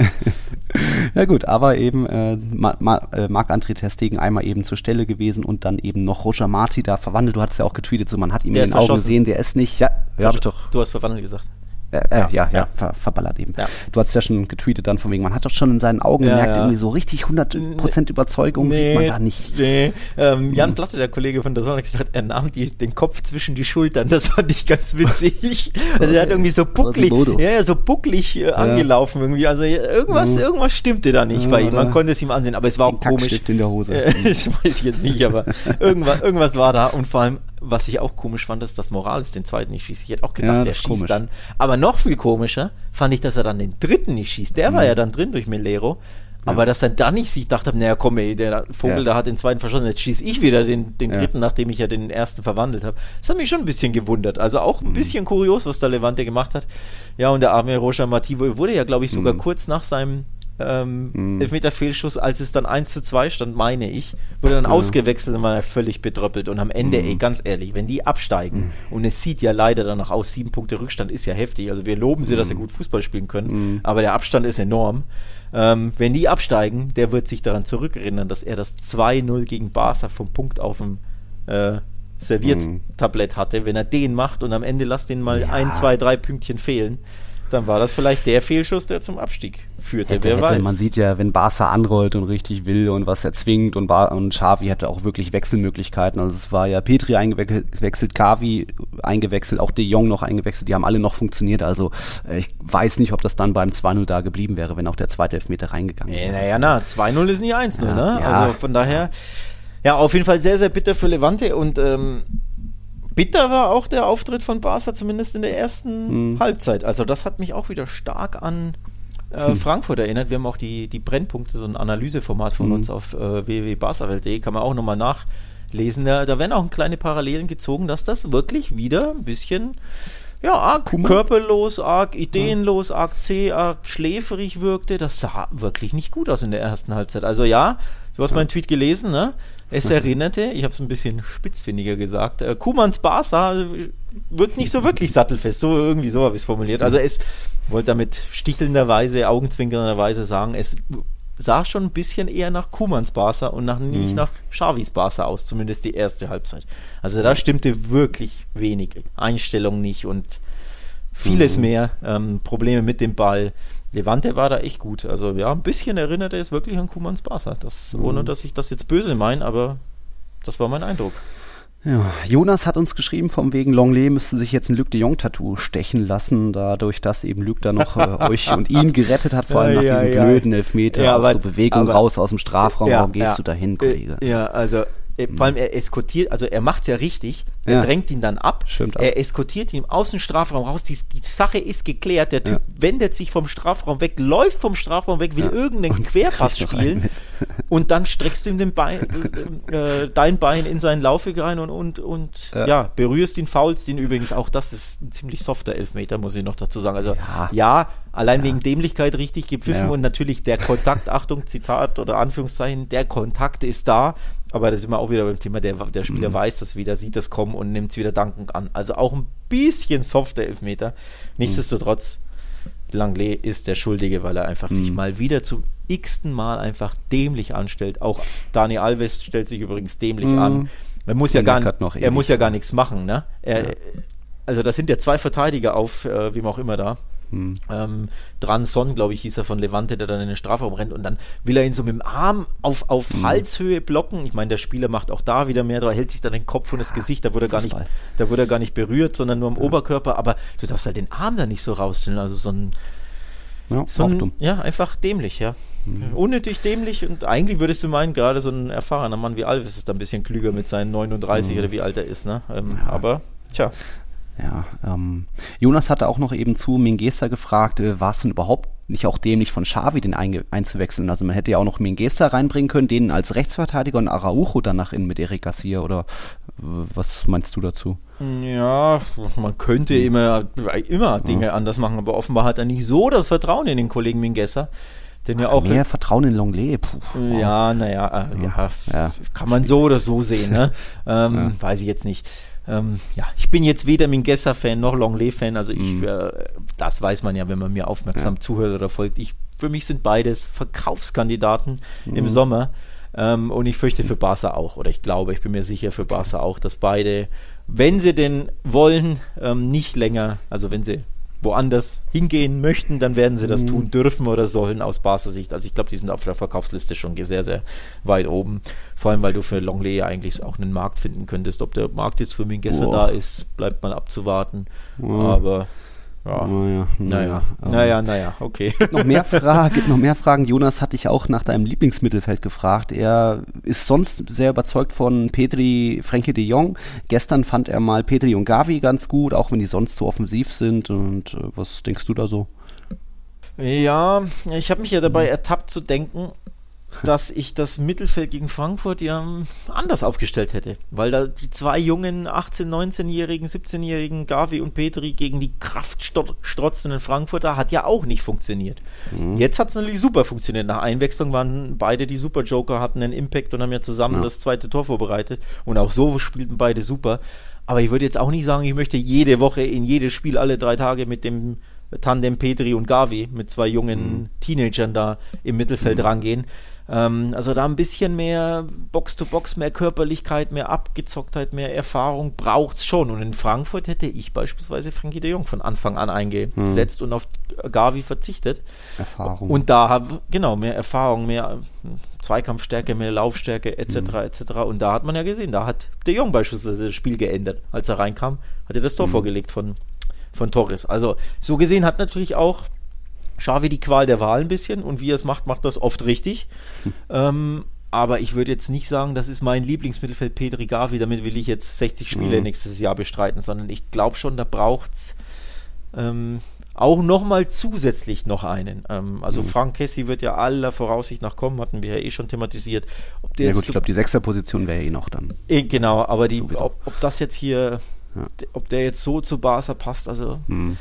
Ja gut, aber eben äh, Ma- Ma- äh, Marc-André ter Stegen einmal eben zur Stelle gewesen und dann eben noch Roger Marti da verwandelt. Du hattest ja auch getweetet, so man hat ihn in den Augen gesehen, der ist nicht, ja, ja hab ich doch. Du hast verwandelt gesagt. Äh, äh, ja, ja, ja, ver- verballert eben. Ja. Du hast ja schon getweetet dann von wegen, man hat doch schon in seinen Augen ja, gemerkt, ja. irgendwie so richtig hundert Prozent Überzeugung nee, sieht man da nicht. Nee. Ähm, Jan Platte, der Kollege von der Sonne, hat gesagt, er nahm die, den Kopf zwischen die Schultern. Das fand ich ganz witzig. Also er hat irgendwie so bucklig, ja, so bucklig äh, angelaufen ja. irgendwie. Also irgendwas, mhm. irgendwas stimmte da nicht ja, bei ihm. Man konnte es ihm ansehen, aber es war den auch komisch. Kackstift in der Hose. Das weiß ich jetzt nicht, aber irgendwas, irgendwas war da, und vor allem, was ich auch komisch fand, ist, dass Morales den zweiten nicht schießt. Ich hätte auch gedacht, ja, der schießt komisch. dann. Aber noch viel komischer fand ich, dass er dann den dritten nicht schießt. Der mhm. war ja dann drin durch Melero. Aber ja. dass er dann nicht sieht, dachte, naja komm ey, der Vogel, ja. da hat den zweiten verschossen, jetzt schieße ich wieder den, den dritten, ja. nachdem ich ja den ersten verwandelt habe. Das hat mich schon ein bisschen gewundert. Also auch ein mhm. bisschen kurios, was der Levante gemacht hat. Ja, und der arme Roger Marti wurde ja, glaube ich, sogar mhm. kurz nach seinem ähm, mm. Elfmeter-Fehlschuss, als es dann eins zu zwei stand, meine ich, wurde dann ja. ausgewechselt und war er völlig betröppelt. Und am Ende, mm. ey, ganz ehrlich, wenn die absteigen, mm. und es sieht ja leider danach aus, sieben Punkte Rückstand ist ja heftig, also wir loben sie, mm. dass sie gut Fußball spielen können, mm. aber der Abstand ist enorm. Ähm, wenn die absteigen, der wird sich daran zurückerinnern, dass er das zwei null gegen Barca vom Punkt auf dem äh, Serviertablett hatte. Wenn er den macht und am Ende lasst den mal ja. ein, zwei, drei Pünktchen fehlen, dann war das vielleicht der Fehlschuss, der zum Abstieg führte. Hätte, Wer hätte, weiß. Man sieht ja, wenn Barca anrollt und richtig will und was erzwingt, und, Bar- und Xavi hatte auch wirklich Wechselmöglichkeiten. Also es war ja Petri eingewechselt, Xavi eingewechselt, auch De Jong noch eingewechselt. Die haben alle noch funktioniert. Also äh, ich weiß nicht, ob das dann beim zwei null da geblieben wäre, wenn auch der zweite Elfmeter reingegangen wäre. Naja, na, zwei null ist nicht eins null, ja, ne? Ja. Also von daher, ja, auf jeden Fall sehr, sehr bitter für Levante, und ähm, bitter war auch der Auftritt von Barca, zumindest in der ersten hm. Halbzeit. Also das hat mich auch wieder stark an äh, hm. Frankfurt erinnert. Wir haben auch die, die Brennpunkte, so ein Analyseformat von hm. uns auf äh, w w w punkt barcawelt punkt de, kann man auch nochmal nachlesen. Da, da werden auch kleine Parallelen gezogen, dass das wirklich wieder ein bisschen, ja, arg Kummer. körperlos, arg ideenlos, ja. arg zäh, arg schläferig wirkte. Das sah wirklich nicht gut aus in der ersten Halbzeit. Also ja, du hast ja. meinen Tweet gelesen, ne? Es erinnerte, ich habe es ein bisschen spitzfindiger gesagt, äh, Koemans Barca wirkt nicht so wirklich sattelfest, so irgendwie so habe ich es formuliert. Also es wollte damit stichelnderweise, augenzwinkernderweise sagen, es sah schon ein bisschen eher nach Koemans Barca und nach, nicht mhm. nach Xavis Barca aus, zumindest die erste Halbzeit. Also da stimmte wirklich wenig, Einstellung nicht und vieles mhm. mehr, ähm, Probleme mit dem Ball. Levante war da echt gut. Also ja, ein bisschen erinnert er es wirklich an Koemans Barca. Das, mhm. Ohne, dass ich das jetzt böse meine, aber das war mein Eindruck. Ja, Jonas hat uns geschrieben, vom wegen Longley müsste sich jetzt ein Luc de Jong-Tattoo stechen lassen, dadurch, dass eben Luc da noch äh, euch und ihn gerettet hat, vor allem nach ja, diesem ja. blöden Elfmeter, ja, auch aber, so Bewegung aber, raus aus dem Strafraum. ja, Warum gehst ja. du da hin, Kollege? Ja, also vor allem er eskortiert, also er macht es ja richtig, er ja. drängt ihn dann ab, Stimmt er eskortiert ihn aus dem Strafraum raus, die, die Sache ist geklärt, der Typ ja. wendet sich vom Strafraum weg, läuft vom Strafraum weg, will ja. irgendeinen und Querpass spielen und dann streckst du ihm den Bein, äh, dein Bein in seinen Laufweg rein und, und, und ja. ja, berührst ihn, faulst ihn übrigens, auch das ist ein ziemlich softer Elfmeter, muss ich noch dazu sagen, also ja, ja allein ja. wegen Dämlichkeit richtig gepfiffen ja. und natürlich der Kontakt, Achtung, Zitat oder Anführungszeichen, der Kontakt ist da. Aber da sind wir auch wieder beim Thema, der, der Spieler mhm. weiß das wieder, sieht das kommen und nimmt es wieder dankend an. Also auch ein bisschen softer Elfmeter. Nichtsdestotrotz, Langley ist der Schuldige, weil er einfach mhm. sich mal wieder zum x-ten Mal einfach dämlich anstellt. Auch Dani Alves stellt sich übrigens dämlich mhm. an. Er muss, ja gar, er muss ja gar nichts machen. Ne? Er, ja. Also das sind ja zwei Verteidiger auf, äh, wem auch immer da. Hm. Ähm, Dranson, glaube ich, hieß er von Levante, der dann in den Strafraum rennt und dann will er ihn so mit dem Arm auf, auf hm. Halshöhe blocken. Ich meine, der Spieler macht auch da wieder mehr, da hält sich dann den Kopf und das Gesicht, da wurde er gar nicht, da wurde er gar nicht berührt, sondern nur am ja. Oberkörper, aber du darfst halt den Arm da nicht so rausstellen, also so ein, ja, so ein dumm. Ja, einfach dämlich, ja. Mhm. Unnötig dämlich und eigentlich würdest du meinen, gerade so ein erfahrener Mann wie Alves ist da ein bisschen klüger mit seinen neununddreißig mhm. oder wie alt er ist, ne? Ähm, ja. Aber, tja. Ja, ähm, Jonas hatte auch noch eben zu Mingueza gefragt, äh, war es denn überhaupt nicht auch dämlich von Xavi, den einge- einzuwechseln? Also man hätte ja auch noch Mingueza reinbringen können, den als Rechtsverteidiger und Araujo danach in mit Eric Garcia, oder w- was meinst du dazu? Ja, man könnte mhm. immer, immer Dinge ja. anders machen, aber offenbar hat er nicht so das Vertrauen in den Kollegen Mingueza. Den ja auch mehr Vertrauen in Longley. Puh, wow. Ja, naja, äh, ja, ja, kann man so oder so sehen, ne? ähm, ja. Weiß ich jetzt nicht. Ähm, ja, ich bin jetzt weder Mingueza-Fan noch Longley-Fan, also ich, mm. äh, das weiß man ja, wenn man mir aufmerksam ja. zuhört oder folgt. Ich, für mich sind beides Verkaufskandidaten mm. im Sommer ähm, und ich fürchte für Barca auch, oder ich glaube, ich bin mir sicher für Barca auch, dass beide, wenn sie denn wollen, ähm, nicht länger, also wenn sie woanders hingehen möchten, dann werden sie das mhm. tun dürfen oder sollen aus Barca Sicht. Also ich glaube, die sind auf der Verkaufsliste schon sehr, sehr weit oben. Vor allem, weil du für Longley ja eigentlich auch einen Markt finden könntest. Ob der Markt jetzt für Mingueza da ist, bleibt mal abzuwarten. Oh. Aber ja, naja, naja, naja, naja, okay. Gibt noch mehr Fragen, gibt noch mehr Fragen. Jonas hat dich auch nach deinem Lieblingsmittelfeld gefragt. Er ist sonst sehr überzeugt von Pedri, Frenkie de Jong. Gestern fand er mal Pedri und Gavi ganz gut, auch wenn die sonst so offensiv sind. Und äh, was denkst du da so? Ja, ich habe mich ja dabei ertappt zu denken, dass ich das Mittelfeld gegen Frankfurt ja anders aufgestellt hätte, weil da die zwei jungen achtzehn-, neunzehnjährigen, siebzehnjährigen Gavi und Pedri gegen die kraftstrotzenden Frankfurter hat ja auch nicht funktioniert. Mhm. Jetzt hat es natürlich super funktioniert. Nach Einwechslung waren beide die Super-Joker, hatten einen Impact und haben ja zusammen ja. das zweite Tor vorbereitet und auch so spielten beide super. Aber ich würde jetzt auch nicht sagen, ich möchte jede Woche in jedes Spiel alle drei Tage mit dem Tandem Pedri und Gavi, mit zwei jungen mhm. Teenagern da im Mittelfeld mhm. rangehen. Ähm, also da ein bisschen mehr Box-to-Box, mehr Körperlichkeit, mehr Abgezocktheit, mehr Erfahrung braucht es schon. Und in Frankfurt hätte ich beispielsweise Frenkie de Jong von Anfang an eingesetzt mhm. und auf Gavi verzichtet. Erfahrung. Und da habe genau mehr Erfahrung, mehr Zweikampfstärke, mehr Laufstärke et cetera mhm. et cetera. Und da hat man ja gesehen, da hat de Jong beispielsweise das Spiel geändert. Als er reinkam, hat er das Tor mhm. vorgelegt von, von Torres. Also so gesehen hat natürlich auch Xavi die Qual der Wahl ein bisschen und wie er es macht, macht das oft richtig. Hm. Ähm, aber ich würde jetzt nicht sagen, das ist mein Lieblingsmittelfeld Pedri Gavi, damit will ich jetzt sechzig Spiele mhm. nächstes Jahr bestreiten, sondern ich glaube schon, da braucht es ähm, auch nochmal zusätzlich noch einen. Ähm, also mhm. Franck Kessie wird ja aller Voraussicht nach kommen, hatten wir ja eh schon thematisiert. Ob der ja jetzt gut, ich glaube, die Sechser-Position wäre eh noch dann. Eh, genau, aber die, ob, ob das jetzt hier, ja. ob der jetzt so zu Barca passt, also mhm.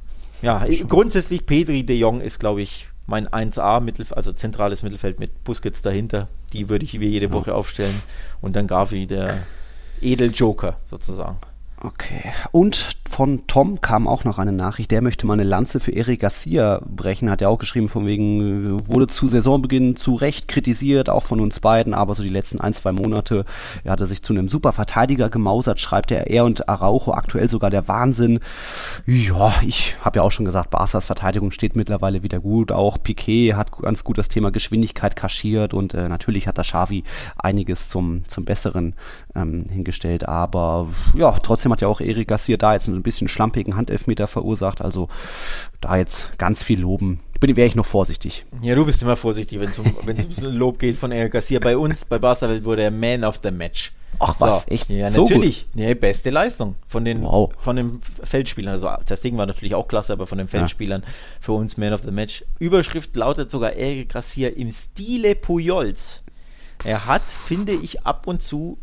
Ja, grundsätzlich Pedri de Jong ist, glaube ich, mein eins A, Mittelf- also zentrales Mittelfeld mit Busquets dahinter. Die würde ich wie jede Woche ja. aufstellen. Und dann Gavi, der Edeljoker sozusagen. Okay. Und von Tom kam auch noch eine Nachricht, der möchte mal eine Lanze für Eric Garcia brechen, hat ja auch geschrieben, von wegen, wurde zu Saisonbeginn zu Recht kritisiert, auch von uns beiden, aber so die letzten ein, zwei Monate, er hatte sich zu einem super Verteidiger gemausert, schreibt er, er und Araujo, aktuell sogar der Wahnsinn. Ja, ich habe ja auch schon gesagt, Barcas Verteidigung steht mittlerweile wieder gut, auch Piqué hat ganz gut das Thema Geschwindigkeit kaschiert und äh, natürlich hat da Xavi einiges zum, zum Besseren ähm, hingestellt, aber ja, trotzdem hat ja auch Eric Garcia da jetzt ein bisschen schlampigen Handelfmeter verursacht, also da jetzt ganz viel loben, wäre ich noch vorsichtig. Ja, du bist immer vorsichtig, wenn es um, ums Lob geht von Eric Garcia. Bei uns, bei Barca wurde er Man of the Match. Ach was, so, echt? Ja, so natürlich. Ja, beste Leistung von den, wow. von den Feldspielern. Also das Ding war natürlich auch klasse, aber von den Feldspielern ja. für uns Man of the Match. Überschrift lautet sogar Eric Garcia im Stile Pujols. Er hat, finde ich, ab und zu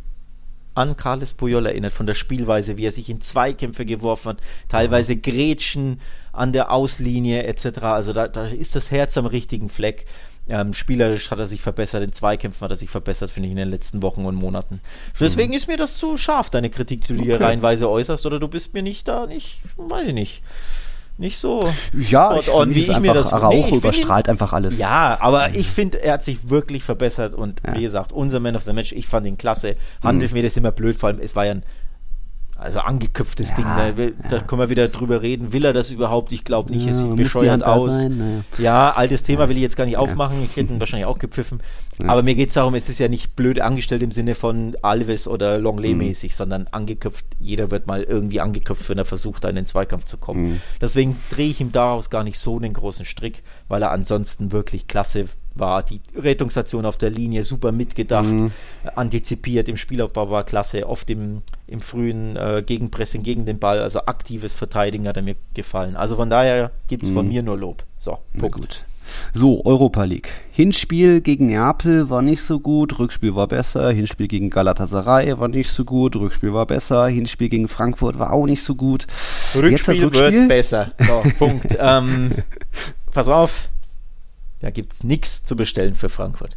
an Carles Puyol erinnert, von der Spielweise, wie er sich in Zweikämpfe geworfen hat, teilweise Grätschen an der Auslinie et cetera. Also da, da ist das Herz am richtigen Fleck. Ähm, spielerisch hat er sich verbessert, in Zweikämpfen hat er sich verbessert, finde ich, in den letzten Wochen und Monaten. Deswegen mhm. ist mir das zu scharf, deine Kritik, die du okay. hier reihenweise äußerst, oder du bist mir nicht da, nicht, weiß ich nicht. Nicht so ja, ich on, wie ich mir das Araujo nee, überstrahlt ihn, einfach alles. Ja, aber ich finde, er hat sich wirklich verbessert und ja. wie gesagt, unser Man of the Match, ich fand ihn klasse. Handelfmeter mhm. ist immer blöd, vor allem es war ja ein, also angeköpftes Ja, Ding, da, da ja. können wir wieder drüber reden. Will er das überhaupt? Ich glaube nicht, es Ja, sieht muss die bescheuert Hand da aus. sein? Naja. Ja, altes Thema will ich jetzt gar nicht aufmachen. Ich hätte ihn wahrscheinlich auch gepfiffen. Ja. Aber mir geht es darum, es ist ja nicht blöd angestellt im Sinne von Alves oder Longley mäßig, mhm. sondern angeköpft. Jeder wird mal irgendwie angeköpft, wenn er versucht, in den Zweikampf zu kommen. Mhm. Deswegen drehe ich ihm daraus gar nicht so einen großen Strick, weil er ansonsten wirklich klasse war. Die Rettungsaktion auf der Linie super mitgedacht, mhm. antizipiert, im Spielaufbau war klasse, oft im, im frühen äh, Gegenpressing gegen den Ball, also aktives Verteidigen hat er mir gefallen. Also von daher gibt es mhm. von mir nur Lob. So, Punkt. Gut. So, Europa League. Hinspiel gegen Neapel war nicht so gut, Rückspiel war besser, Hinspiel gegen Galatasaray war nicht so gut, Rückspiel war besser, Hinspiel gegen Frankfurt war auch nicht so gut. Rückspiel, Jetzt das Rückspiel wird besser. So, Punkt. ähm, pass auf, da gibt es nichts zu bestellen für Frankfurt.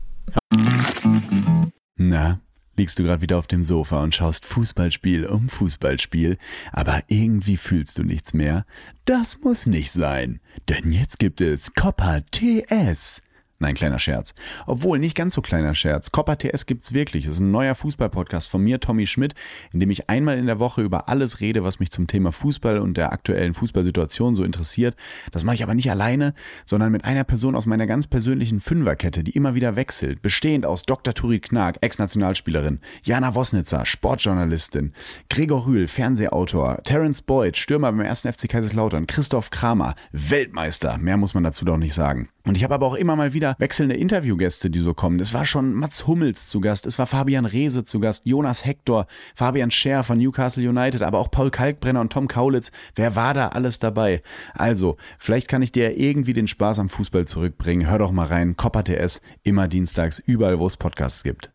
Na, liegst du gerade wieder auf dem Sofa und schaust Fußballspiel um Fußballspiel, aber irgendwie fühlst du nichts mehr? Das muss nicht sein, denn jetzt gibt es Copa T S. Nein, kleiner Scherz. Obwohl, nicht ganz so kleiner Scherz. Copa T S gibt's wirklich. Das ist ein neuer Fußball-Podcast von mir, Tommy Schmidt, in dem ich einmal in der Woche über alles rede, was mich zum Thema Fußball und der aktuellen Fußballsituation so interessiert. Das mache ich aber nicht alleine, sondern mit einer Person aus meiner ganz persönlichen Fünferkette, die immer wieder wechselt, bestehend aus Doktor Turit Knag, Ex-Nationalspielerin, Jana Wosnitzer, Sportjournalistin, Gregor Rühl, Fernsehautor, Terence Boyd, Stürmer beim ersten F C Kaiserslautern, Christoph Kramer, Weltmeister. Mehr muss man dazu doch nicht sagen. Und ich habe aber auch immer mal wieder wechselnde Interviewgäste, die so kommen. Es war schon Mats Hummels zu Gast, es war Fabian Reese zu Gast, Jonas Hector, Fabian Scher von Newcastle United, aber auch Paul Kalkbrenner und Tom Kaulitz. Wer war da alles dabei? Also, vielleicht kann ich dir irgendwie den Spaß am Fußball zurückbringen. Hör doch mal rein, Copa T S, immer dienstags, überall, wo es Podcasts gibt.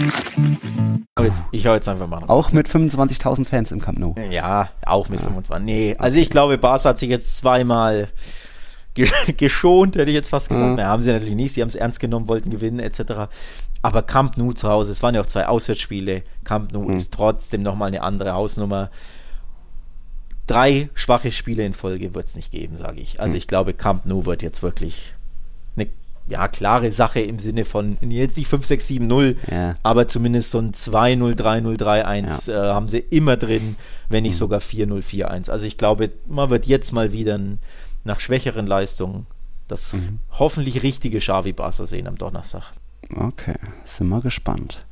Jetzt, ich hau jetzt einfach mal raus. Auch mit fünfundzwanzigtausend Fans im Camp Nou. Ja, auch mit ja. fünfundzwanzig. Nee, also ich glaube, Barca hat sich jetzt zweimal geschont, hätte ich jetzt fast gesagt. Mhm. Na, haben sie natürlich nicht, sie haben es ernst genommen, wollten gewinnen et cetera. Aber Camp Nou zu Hause, es waren ja auch zwei Auswärtsspiele, Camp Nou mhm. ist trotzdem nochmal eine andere Hausnummer. Drei schwache Spiele in Folge wird es nicht geben, sage ich. Also mhm. ich glaube, Camp Nou wird jetzt wirklich eine ja, klare Sache im Sinne von, jetzt nicht fünf, sechs, sieben, null, ja. aber zumindest so ein zwei null, drei null, drei eins ja. äh, haben sie immer drin, wenn nicht mhm. sogar vier null, vier eins. Also ich glaube, man wird jetzt mal wieder ein nach schwächeren Leistungen das mhm. hoffentlich richtige Xavi Barca sehen am Donnerstag. Okay, sind wir gespannt.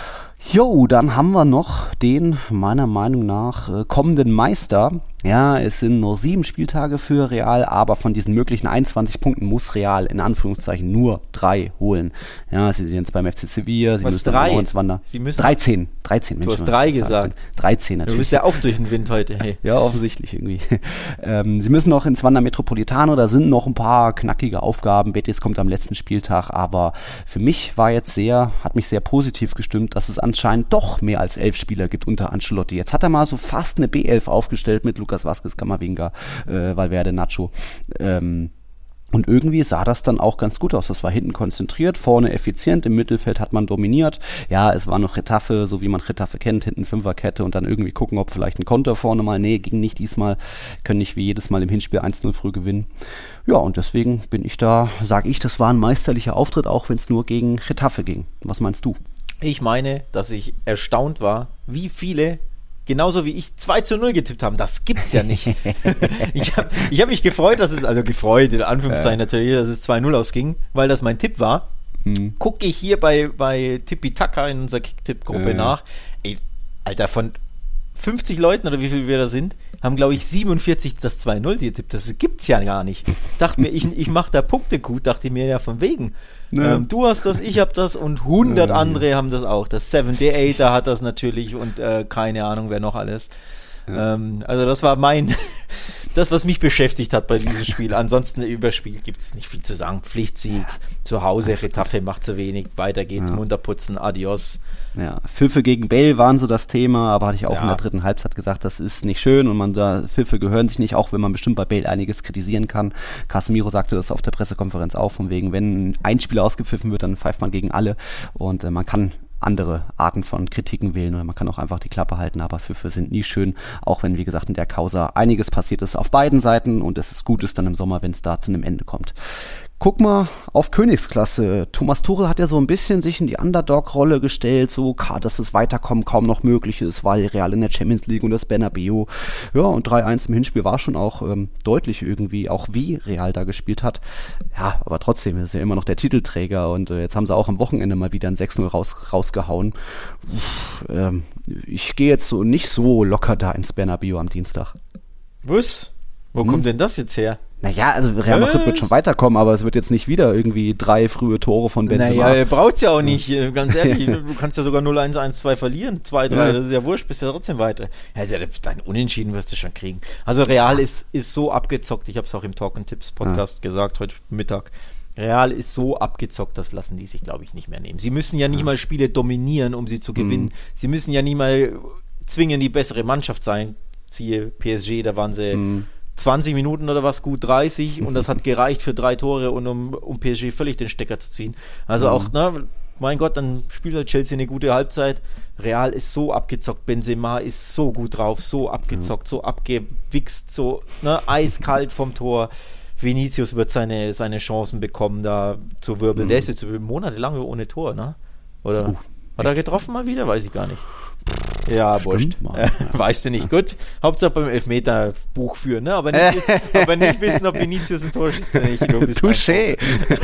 Jo, dann haben wir noch den, meiner Meinung nach, äh, kommenden Meister. Ja, es sind nur sieben Spieltage für Real, aber von diesen möglichen einundzwanzig Punkten muss Real in Anführungszeichen nur drei holen. Ja, sie sind jetzt beim F C Sevilla, sie Was, müssen drei? ins Wander. Sie müssen dreizehn, dreizehn. Du hast drei gesagt. dreizehn natürlich. Du bist ja auch durch den Wind heute. Hey. Ja, offensichtlich irgendwie. ähm, sie müssen noch ins Wander Metropolitano, da sind noch ein paar knackige Aufgaben. Betis kommt am letzten Spieltag, aber für mich war jetzt sehr, hat mich sehr positiv gestimmt, dass es anscheinend doch mehr als elf Spieler gibt unter Ancelotti. Jetzt hat er mal so fast eine B elf aufgestellt mit Lucas Vázquez, Camavinga, äh, Valverde, Nacho. Ähm, und irgendwie sah das dann auch ganz gut aus. Das war hinten konzentriert, vorne effizient, im Mittelfeld hat man dominiert. Ja, es war noch Getafe, so wie man Getafe kennt, hinten Fünferkette und dann irgendwie gucken, ob vielleicht ein Konter vorne mal. Nee, ging nicht diesmal. Können nicht wie jedes Mal im Hinspiel eins null früh gewinnen. Ja, und deswegen bin ich da, sage ich, das war ein meisterlicher Auftritt, auch wenn es nur gegen Getafe ging. Was meinst du? Ich meine, dass ich erstaunt war, wie viele genauso wie ich zwei zu null getippt haben. Das gibt's ja nicht. ich habe ich hab mich gefreut, dass es, also gefreut, in Anführungszeichen natürlich, dass es zwei null ausging, weil das mein Tipp war. Hm. Gucke ich hier bei, bei Tippitaka in unserer Kick-Tipp-Gruppe äh. nach. Ey, Alter, von fünfzig Leuten oder wie viel wir da sind, haben, glaube ich, siebenundvierzig das zwei null getippt. Das gibt's ja gar nicht. Dachte mir, ich, ich mache da Punkte gut, dachte mir ja von wegen. Ja. Ähm, du hast das, ich habe das und hundert ja, andere ja. haben das auch. Das seventy-eight, da hat das natürlich und äh, keine Ahnung, wer noch alles. Ja. Ähm, also das war mein, das, was mich beschäftigt hat bei diesem Spiel. Ansonsten über Spiel gibt es nicht viel zu sagen. Pflichtsieg, zu Hause, Getafe macht zu wenig, weiter geht's, ja. munter putzen, adios. Ja, Pfiffe gegen Bale waren so das Thema, aber hatte ich auch ja. in der dritten Halbzeit gesagt, das ist nicht schön und man da, Pfiffe gehören sich nicht, auch wenn man bestimmt bei Bale einiges kritisieren kann. Casemiro sagte das auf der Pressekonferenz auch, von wegen, wenn ein Spieler ausgepfiffen wird, dann pfeift man gegen alle und äh, man kann andere Arten von Kritiken wählen oder man kann auch einfach die Klappe halten, aber Pfiffe sind nie schön, auch wenn, wie gesagt, in der Causa einiges passiert ist auf beiden Seiten und es ist gut ist dann im Sommer, wenn es da zu einem Ende kommt. Guck mal auf Königsklasse. Thomas Tuchel hat ja so ein bisschen sich in die Underdog-Rolle gestellt, so, dass das Weiterkommen kaum noch möglich ist, weil Real in der Champions League und das Bernabeu. Ja, und drei eins im Hinspiel war schon auch ähm, deutlich irgendwie, auch wie Real da gespielt hat. Ja, aber trotzdem ist ja immer noch der Titelträger und äh, jetzt haben sie auch am Wochenende mal wieder ein sechs null raus, rausgehauen. Uff, ähm, ich gehe jetzt so nicht so locker da ins Bernabeu am Dienstag. Was? Wo hm? kommt denn das jetzt her? Naja, also Real Madrid wird schon weiterkommen, aber es wird jetzt nicht wieder irgendwie drei frühe Tore von Benzema. Naja, braucht's ja auch nicht, ganz ehrlich. Du kannst ja sogar null eins eins zwei verlieren, zwei drei, ja. Das ist ja wurscht, bist ja trotzdem weiter. Ja, also dein Unentschieden wirst du schon kriegen. Also Real ist, ist so abgezockt, ich habe es auch im Talk and Tips Podcast ja. gesagt, heute Mittag. Real ist so abgezockt, das lassen die sich, glaube ich, nicht mehr nehmen. Sie müssen ja nicht ja. mal Spiele dominieren, um sie zu gewinnen. Mhm. Sie müssen ja nicht mal zwingend die bessere Mannschaft sein. Siehe P S G, da waren sie... Mhm. zwanzig Minuten oder was, gut dreißig und das hat gereicht für drei Tore und um, um P S G völlig den Stecker zu ziehen. Also mhm. auch, ne, mein Gott, dann spielt halt Chelsea eine gute Halbzeit. Real ist so abgezockt, Benzema ist so gut drauf, so abgezockt, mhm. so abgewichst, so ne, eiskalt vom Tor. Vinicius wird seine, seine Chancen bekommen, da zu wirbeln. Mhm. Der ist jetzt monatelang ohne Tor, ne? Oder uh, hat er getroffen mal wieder? Weiß ich gar nicht. Ja, wurscht. Äh, weißt du nicht. Gut. Hauptsache beim Elfmeter Buch führen, ne? Aber nicht, aber nicht wissen, ob Vinicius ein Tor schießt oder nicht. Touché.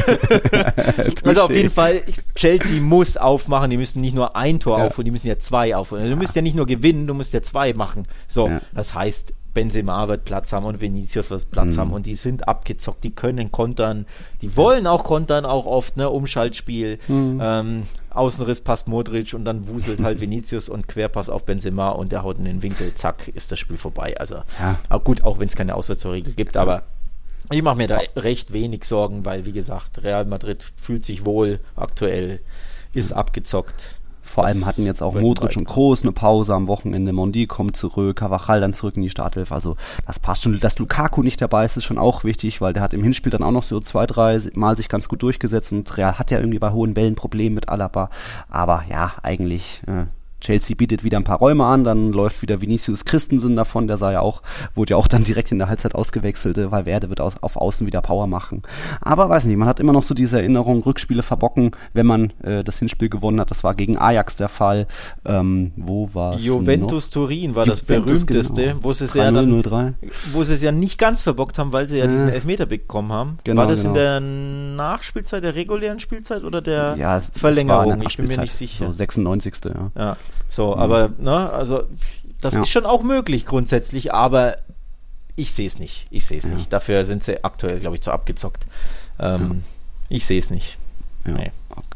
Also auf jeden Fall, Chelsea muss aufmachen. Die müssen nicht nur ein Tor ja. aufholen, die müssen ja zwei aufholen. Du musst ja nicht nur gewinnen, du musst ja zwei machen. So, ja. das heißt, Benzema wird Platz haben und Vinicius wird Platz mhm. haben und die sind abgezockt, die können kontern, die wollen auch kontern, auch oft, ne, Umschaltspiel, mhm. ähm, Außenriss passt Modric und dann wuselt halt Vinicius und Querpass auf Benzema und der haut in den Winkel, zack, ist das Spiel vorbei. Also, ja. auch gut, auch wenn es keine Auswärtsregel gibt, aber ich mache mir da recht wenig Sorgen, weil, wie gesagt, Real Madrid fühlt sich wohl aktuell, ist mhm. abgezockt. Vor allem hatten jetzt auch Modric und Kroos eine Pause am Wochenende. Mondi kommt zurück, Carvajal dann zurück in die Startelf. Also das passt schon. Dass Lukaku nicht dabei ist, ist schon auch wichtig, weil der hat im Hinspiel dann auch noch so zwei, drei Mal sich ganz gut durchgesetzt. Und Real hat ja irgendwie bei hohen Bällen Probleme mit Alaba. Aber ja, eigentlich... Äh, Chelsea bietet wieder ein paar Räume an, dann läuft wieder Vinicius Christensen davon, der sah ja auch, wurde ja auch dann direkt in der Halbzeit ausgewechselt, weil Werde wird aus, auf Außen wieder Power machen. Aber weiß nicht, man hat immer noch so diese Erinnerung, Rückspiele verbocken, wenn man äh, das Hinspiel gewonnen hat. Das war gegen Ajax der Fall. Ähm, wo war es Juventus noch? Turin war das Juventus, berühmteste, genau. wo sie es ja dann, null drei wo sie es ja nicht ganz verbockt haben, weil sie ja äh, diesen Elfmeter bekommen haben. Genau, war das genau. in der Nachspielzeit, der regulären Spielzeit oder der ja, es, Verlängerung? Es war in der ich bin mir nicht sicher. So sechsundneunzigste Ja. ja. So, aber, ne, also, das ja. ist schon auch möglich grundsätzlich, aber ich sehe es nicht. Ich sehe es ja. nicht. Dafür sind sie aktuell, glaube ich, zu abgezockt. Ähm, ja. Ich sehe es nicht. Ja. Nee.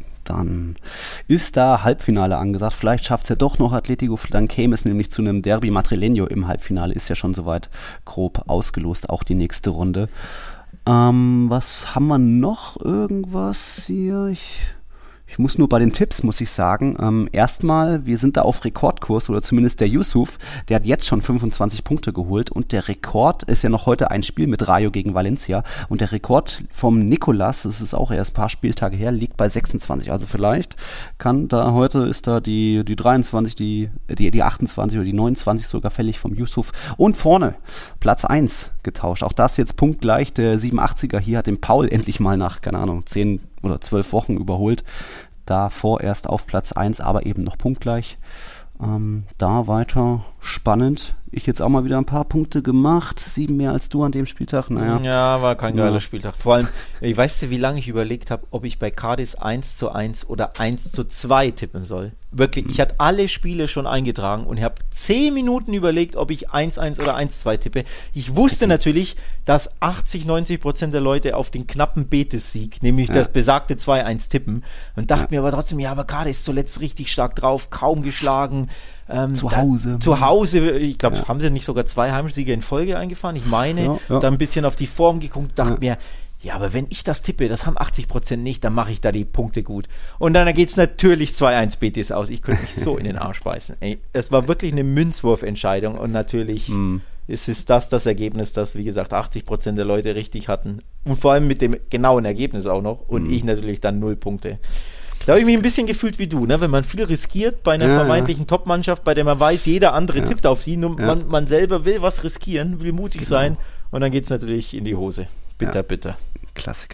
Dann ist da Halbfinale angesagt. Vielleicht schafft es ja doch noch Atletico. Dann käme es nämlich zu einem Derby Madrileño im Halbfinale. Ist ja schon soweit grob ausgelost, auch die nächste Runde. Ähm, was haben wir noch? Irgendwas hier? Ich... Ich muss nur bei den Tipps, muss ich sagen, ähm, erstmal, wir sind da auf Rekordkurs, oder zumindest der Yusuf, der hat jetzt schon fünfundzwanzig Punkte geholt und der Rekord ist ja noch heute ein Spiel mit Rayo gegen Valencia und der Rekord vom Nicolas, das ist auch erst ein paar Spieltage her, liegt bei sechsundzwanzig. Also vielleicht kann da heute, ist da die, die dreiundzwanzig, die, die, die achtundzwanzig oder die neunundzwanzig sogar fällig vom Yusuf und vorne Platz eins getauscht. Auch das jetzt punktgleich, der siebenundachtziger hier hat den Paul endlich mal nach, keine Ahnung, zehn oder zwölf Wochen überholt. Da vorerst auf Platz eins, aber eben noch punktgleich. Ähm, da weiter spannend. Ich jetzt auch mal wieder ein paar Punkte gemacht. Sieben mehr als du an dem Spieltag. Naja. Ja, war kein geiler ja. Spieltag. Vor allem, ich weiß ja, wie lange ich überlegt habe, ob ich bei Cadiz eins zu eins oder eins zu zwei tippen soll. Wirklich, ich hatte alle Spiele schon eingetragen und habe zehn Minuten überlegt, ob ich eins eins oder eins zwei tippe. Ich wusste natürlich, dass achtzig, neunzig Prozent der Leute auf den knappen Betis-Sieg, nämlich ja. das besagte zwei eins tippen und dachte ja. mir aber trotzdem, ja, aber Cadiz ist zuletzt richtig stark drauf, kaum geschlagen. Ähm, zu Hause. Da, zu Hause, ich glaube, ja. haben sie nicht sogar zwei Heimsiege in Folge eingefahren? Ich meine, ja, ja. dann ein bisschen auf die Form geguckt, dachte ja. mir, ja, aber wenn ich das tippe, das haben achtzig Prozent nicht, dann mache ich da die Punkte gut. Und dann geht es natürlich zwei eins Betis aus. Ich könnte mich so in den Arsch beißen. Ey, es war wirklich eine Münzwurfentscheidung und natürlich mm. ist es das das Ergebnis, das, wie gesagt, achtzig Prozent der Leute richtig hatten. Und vor allem mit dem genauen Ergebnis auch noch. Und mm. ich natürlich dann null Punkte. Da habe ich mich ein bisschen gefühlt wie du, ne? Wenn man viel riskiert bei einer ja, vermeintlichen ja. Top-Mannschaft, bei der man weiß, jeder andere ja. tippt auf sie, nur ja. man, man selber will was riskieren, will mutig genau. sein und dann geht es natürlich in die Hose. Bitter, ja. bitter. Klassiker.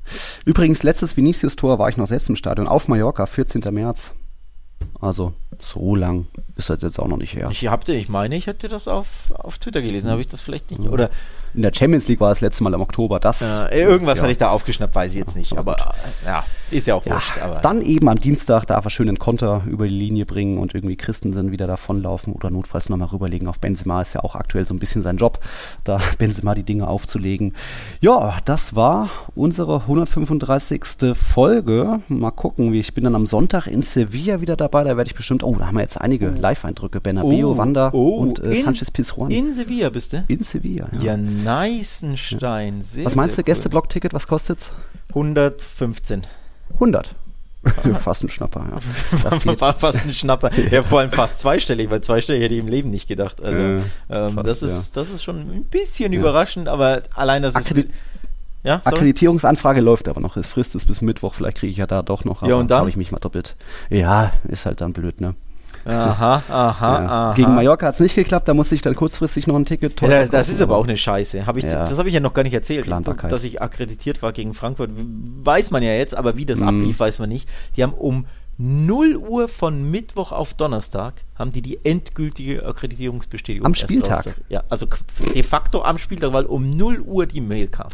Übrigens, letztes Vinicius-Tor war ich noch selbst im Stadion auf Mallorca, vierzehnten März. Also so lang ist das jetzt auch noch nicht her. Ich, habte, ich meine, ich hätte das auf, auf Twitter gelesen, habe ich das vielleicht nicht. Oder in der Champions League war das letzte Mal im Oktober. Das, äh, irgendwas ja. hatte ich da aufgeschnappt, weiß ich jetzt nicht. Ja, aber gut. ja, ist ja auch ja, wurscht. Aber dann eben am Dienstag darf er schön einen Konter über die Linie bringen und irgendwie Christensen wieder davonlaufen oder notfalls nochmal rüberlegen auf Benzema. Ist ja auch aktuell so ein bisschen sein Job, da Benzema die Dinge aufzulegen. Ja, das war unsere hundertfünfunddreißigste Folge. Mal gucken, wie ich bin dann am Sonntag in Sevilla wieder dabei. Da werde ich bestimmt, oh, da haben wir jetzt einige Live-Eindrücke. Bernabeu, Oh, Wanda oh, und äh, in- Sanchez Pizjuan. in Sevilla bist du? In Sevilla, ja. Ja, Neißenstein. Sehr, Was meinst du, sehr cool. Gästeblock-Ticket, was kostet's? hundertfünfzehn. hundert. Fast ein Schnapper, ja. Das geht. War fast ein Schnapper. Ja, vor allem fast zweistellig, weil zweistellig hätte ich im Leben nicht gedacht. Also, Äh, ähm, fast, das, ist, das ist schon ein bisschen Ja. überraschend, aber allein das ist. Akkredit- Ja, sorry. Akkreditierungsanfrage läuft aber noch. Es frisst es bis Mittwoch. Vielleicht kriege ich ja da doch noch. Ja, und dann? Habe ich mich mal doppelt. Ja, ist halt dann blöd, ne? Aha, aha, Ja. aha. Gegen Mallorca hat es nicht geklappt. Da musste ich dann kurzfristig noch ein Ticket teurer Ja, das kaufen, ist aber auch eine Scheiße. Hab ich, Ja. Das habe ich ja noch gar nicht erzählt, Planbarkeit. dass ich akkreditiert war gegen Frankfurt. Weiß man ja jetzt, aber wie das Mhm. ablief, weiß man nicht. Die haben um null Uhr von Mittwoch auf Donnerstag haben die die endgültige Akkreditierungsbestätigung. Am erst Spieltag? raus- Ja, also qu- de facto am Spieltag, weil um null Uhr die Mail kam.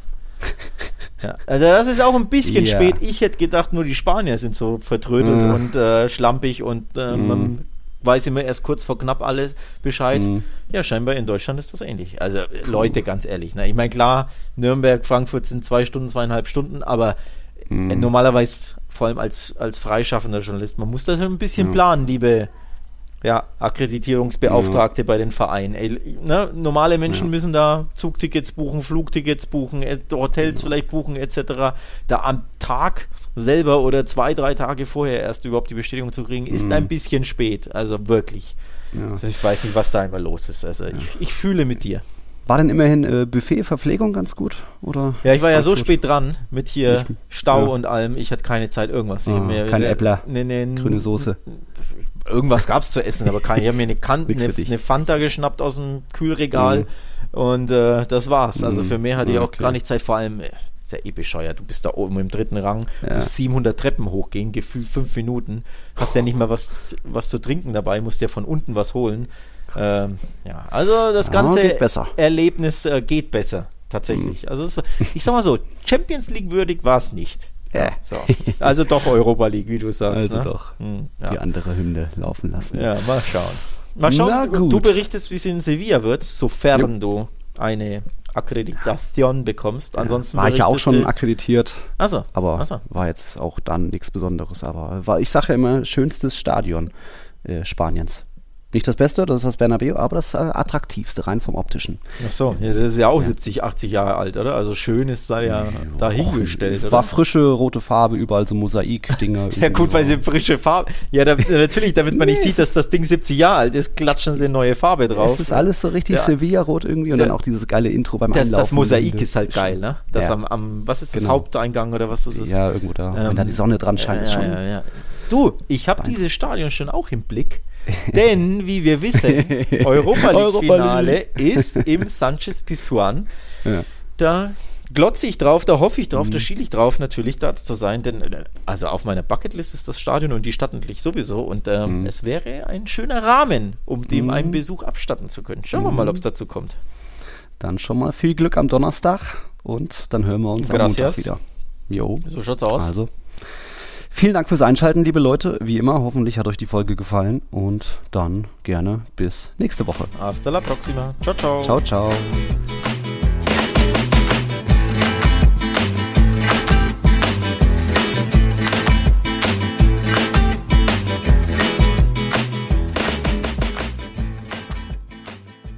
Ja, also das ist auch ein bisschen Ja. spät. Ich hätte gedacht, nur die Spanier sind so vertrödelt Mhm. und äh, schlampig und äh, Mhm. man weiß immer erst kurz vor knapp alles Bescheid. Mhm. Ja, scheinbar in Deutschland ist das ähnlich. Also Leute, ganz ehrlich. Ne? Ich meine, klar, Nürnberg, Frankfurt sind zwei Stunden, zweieinhalb Stunden, aber Mhm. äh, normalerweise, vor allem als, als freischaffender Journalist, man muss das ein bisschen Ja. planen, liebe ja, Akkreditierungsbeauftragte bei den Vereinen. Ey, ne? Normale Menschen Ja. müssen da Zugtickets buchen, Flugtickets buchen, äh, Hotels vielleicht buchen et cetera. Da am Tag selber oder zwei, drei Tage vorher erst überhaupt die Bestätigung zu kriegen, ist Mhm. ein bisschen spät. Also wirklich. Ja. Also ich weiß nicht, was da immer los ist. Also ich, ich fühle mit dir. War denn immerhin äh, Buffet, Verpflegung ganz gut? Oder Ja, ich war ja so Frankfurt? spät dran mit hier Ich- Stau ja. und allem. Ich hatte keine Zeit, irgendwas. Ich Ah, hab mir, keine Äppler, ne, ne, grüne Soße. Irgendwas gab es zu essen, aber kein, ich habe mir eine, kan- Nix eine, für dich. eine Fanta geschnappt aus dem Kühlregal Mhm. und äh, das war's. Also Mhm. für mehr hatte ich auch Okay. gar nicht Zeit. Vor allem, äh, ist ja eh bescheuert. Du bist da oben im dritten Rang, Ja. musst siebenhundert Treppen hochgehen, gefühlt fünf Minuten. Hast ja nicht mal was, was zu trinken dabei, musst ja von unten was holen. Ähm, ja, also das Ja, ganze geht besser. Erlebnis äh, geht besser, tatsächlich. Also es war, ich sag mal so, Champions League würdig war es nicht. Ja. So. Also doch Europa League, wie du sagst. Also ne? doch. Hm, Die ja. andere Hymne laufen lassen. ja, mal schauen. Mal schauen, Na gut. du berichtest, wie es in Sevilla wird, sofern du eine Akkreditation bekommst. Ansonsten War ich ja auch berichtest schon du- akkreditiert, Achso, aber achso. war jetzt auch dann nichts Besonderes. Aber war, ich sage ja immer, schönstes Stadion äh, Spaniens. Nicht das Beste, das ist das Bernabeu, aber das äh, attraktivste, rein vom Optischen. Achso, ja, das ist ja auch siebzig, achtzig Jahre alt, oder? Also schön ist da ja dahingestellt, Es oder? war frische rote Farbe, überall so Mosaik-Dinger. Ja gut, weil sie frische Farbe. Ja, da, natürlich, damit man nicht sieht, dass das Ding siebzig Jahre alt ist, klatschen sie neue Farbe drauf. Es ist alles so richtig Ja. Sevilla-rot irgendwie und Der- dann auch dieses geile Intro beim das, Einlaufen. das Mosaik ist halt geil, ne? Das Ja. am, am, was ist das, Genau. Haupteingang oder was das ist? Ja, irgendwo da. Wenn da die Sonne dran scheint, ist ja, schon. ja, ja. Du, ich habe dieses Stadion schon auch im Blick. Denn, wie wir wissen, Europa League-Finale ist im Sanchez Pizjuan. Ja. Da glotze ich drauf, da hoffe ich drauf, Mhm. da schiele ich drauf, natürlich da zu sein, denn äh, also auf meiner Bucketlist ist das Stadion und die Stadt natürlich sowieso und ähm, Mhm. es wäre ein schöner Rahmen, um dem Mhm. einen Besuch abstatten zu können. Schauen wir Mhm. mal, ob es dazu kommt. Dann schon mal viel Glück am Donnerstag und dann hören wir uns am Gracias. Montag wieder. Jo. So schaut's aus. Also, vielen Dank fürs Einschalten, liebe Leute. Wie immer, hoffentlich hat euch die Folge gefallen und dann gerne bis nächste Woche. Hasta la próxima. Ciao, ciao. Ciao, ciao.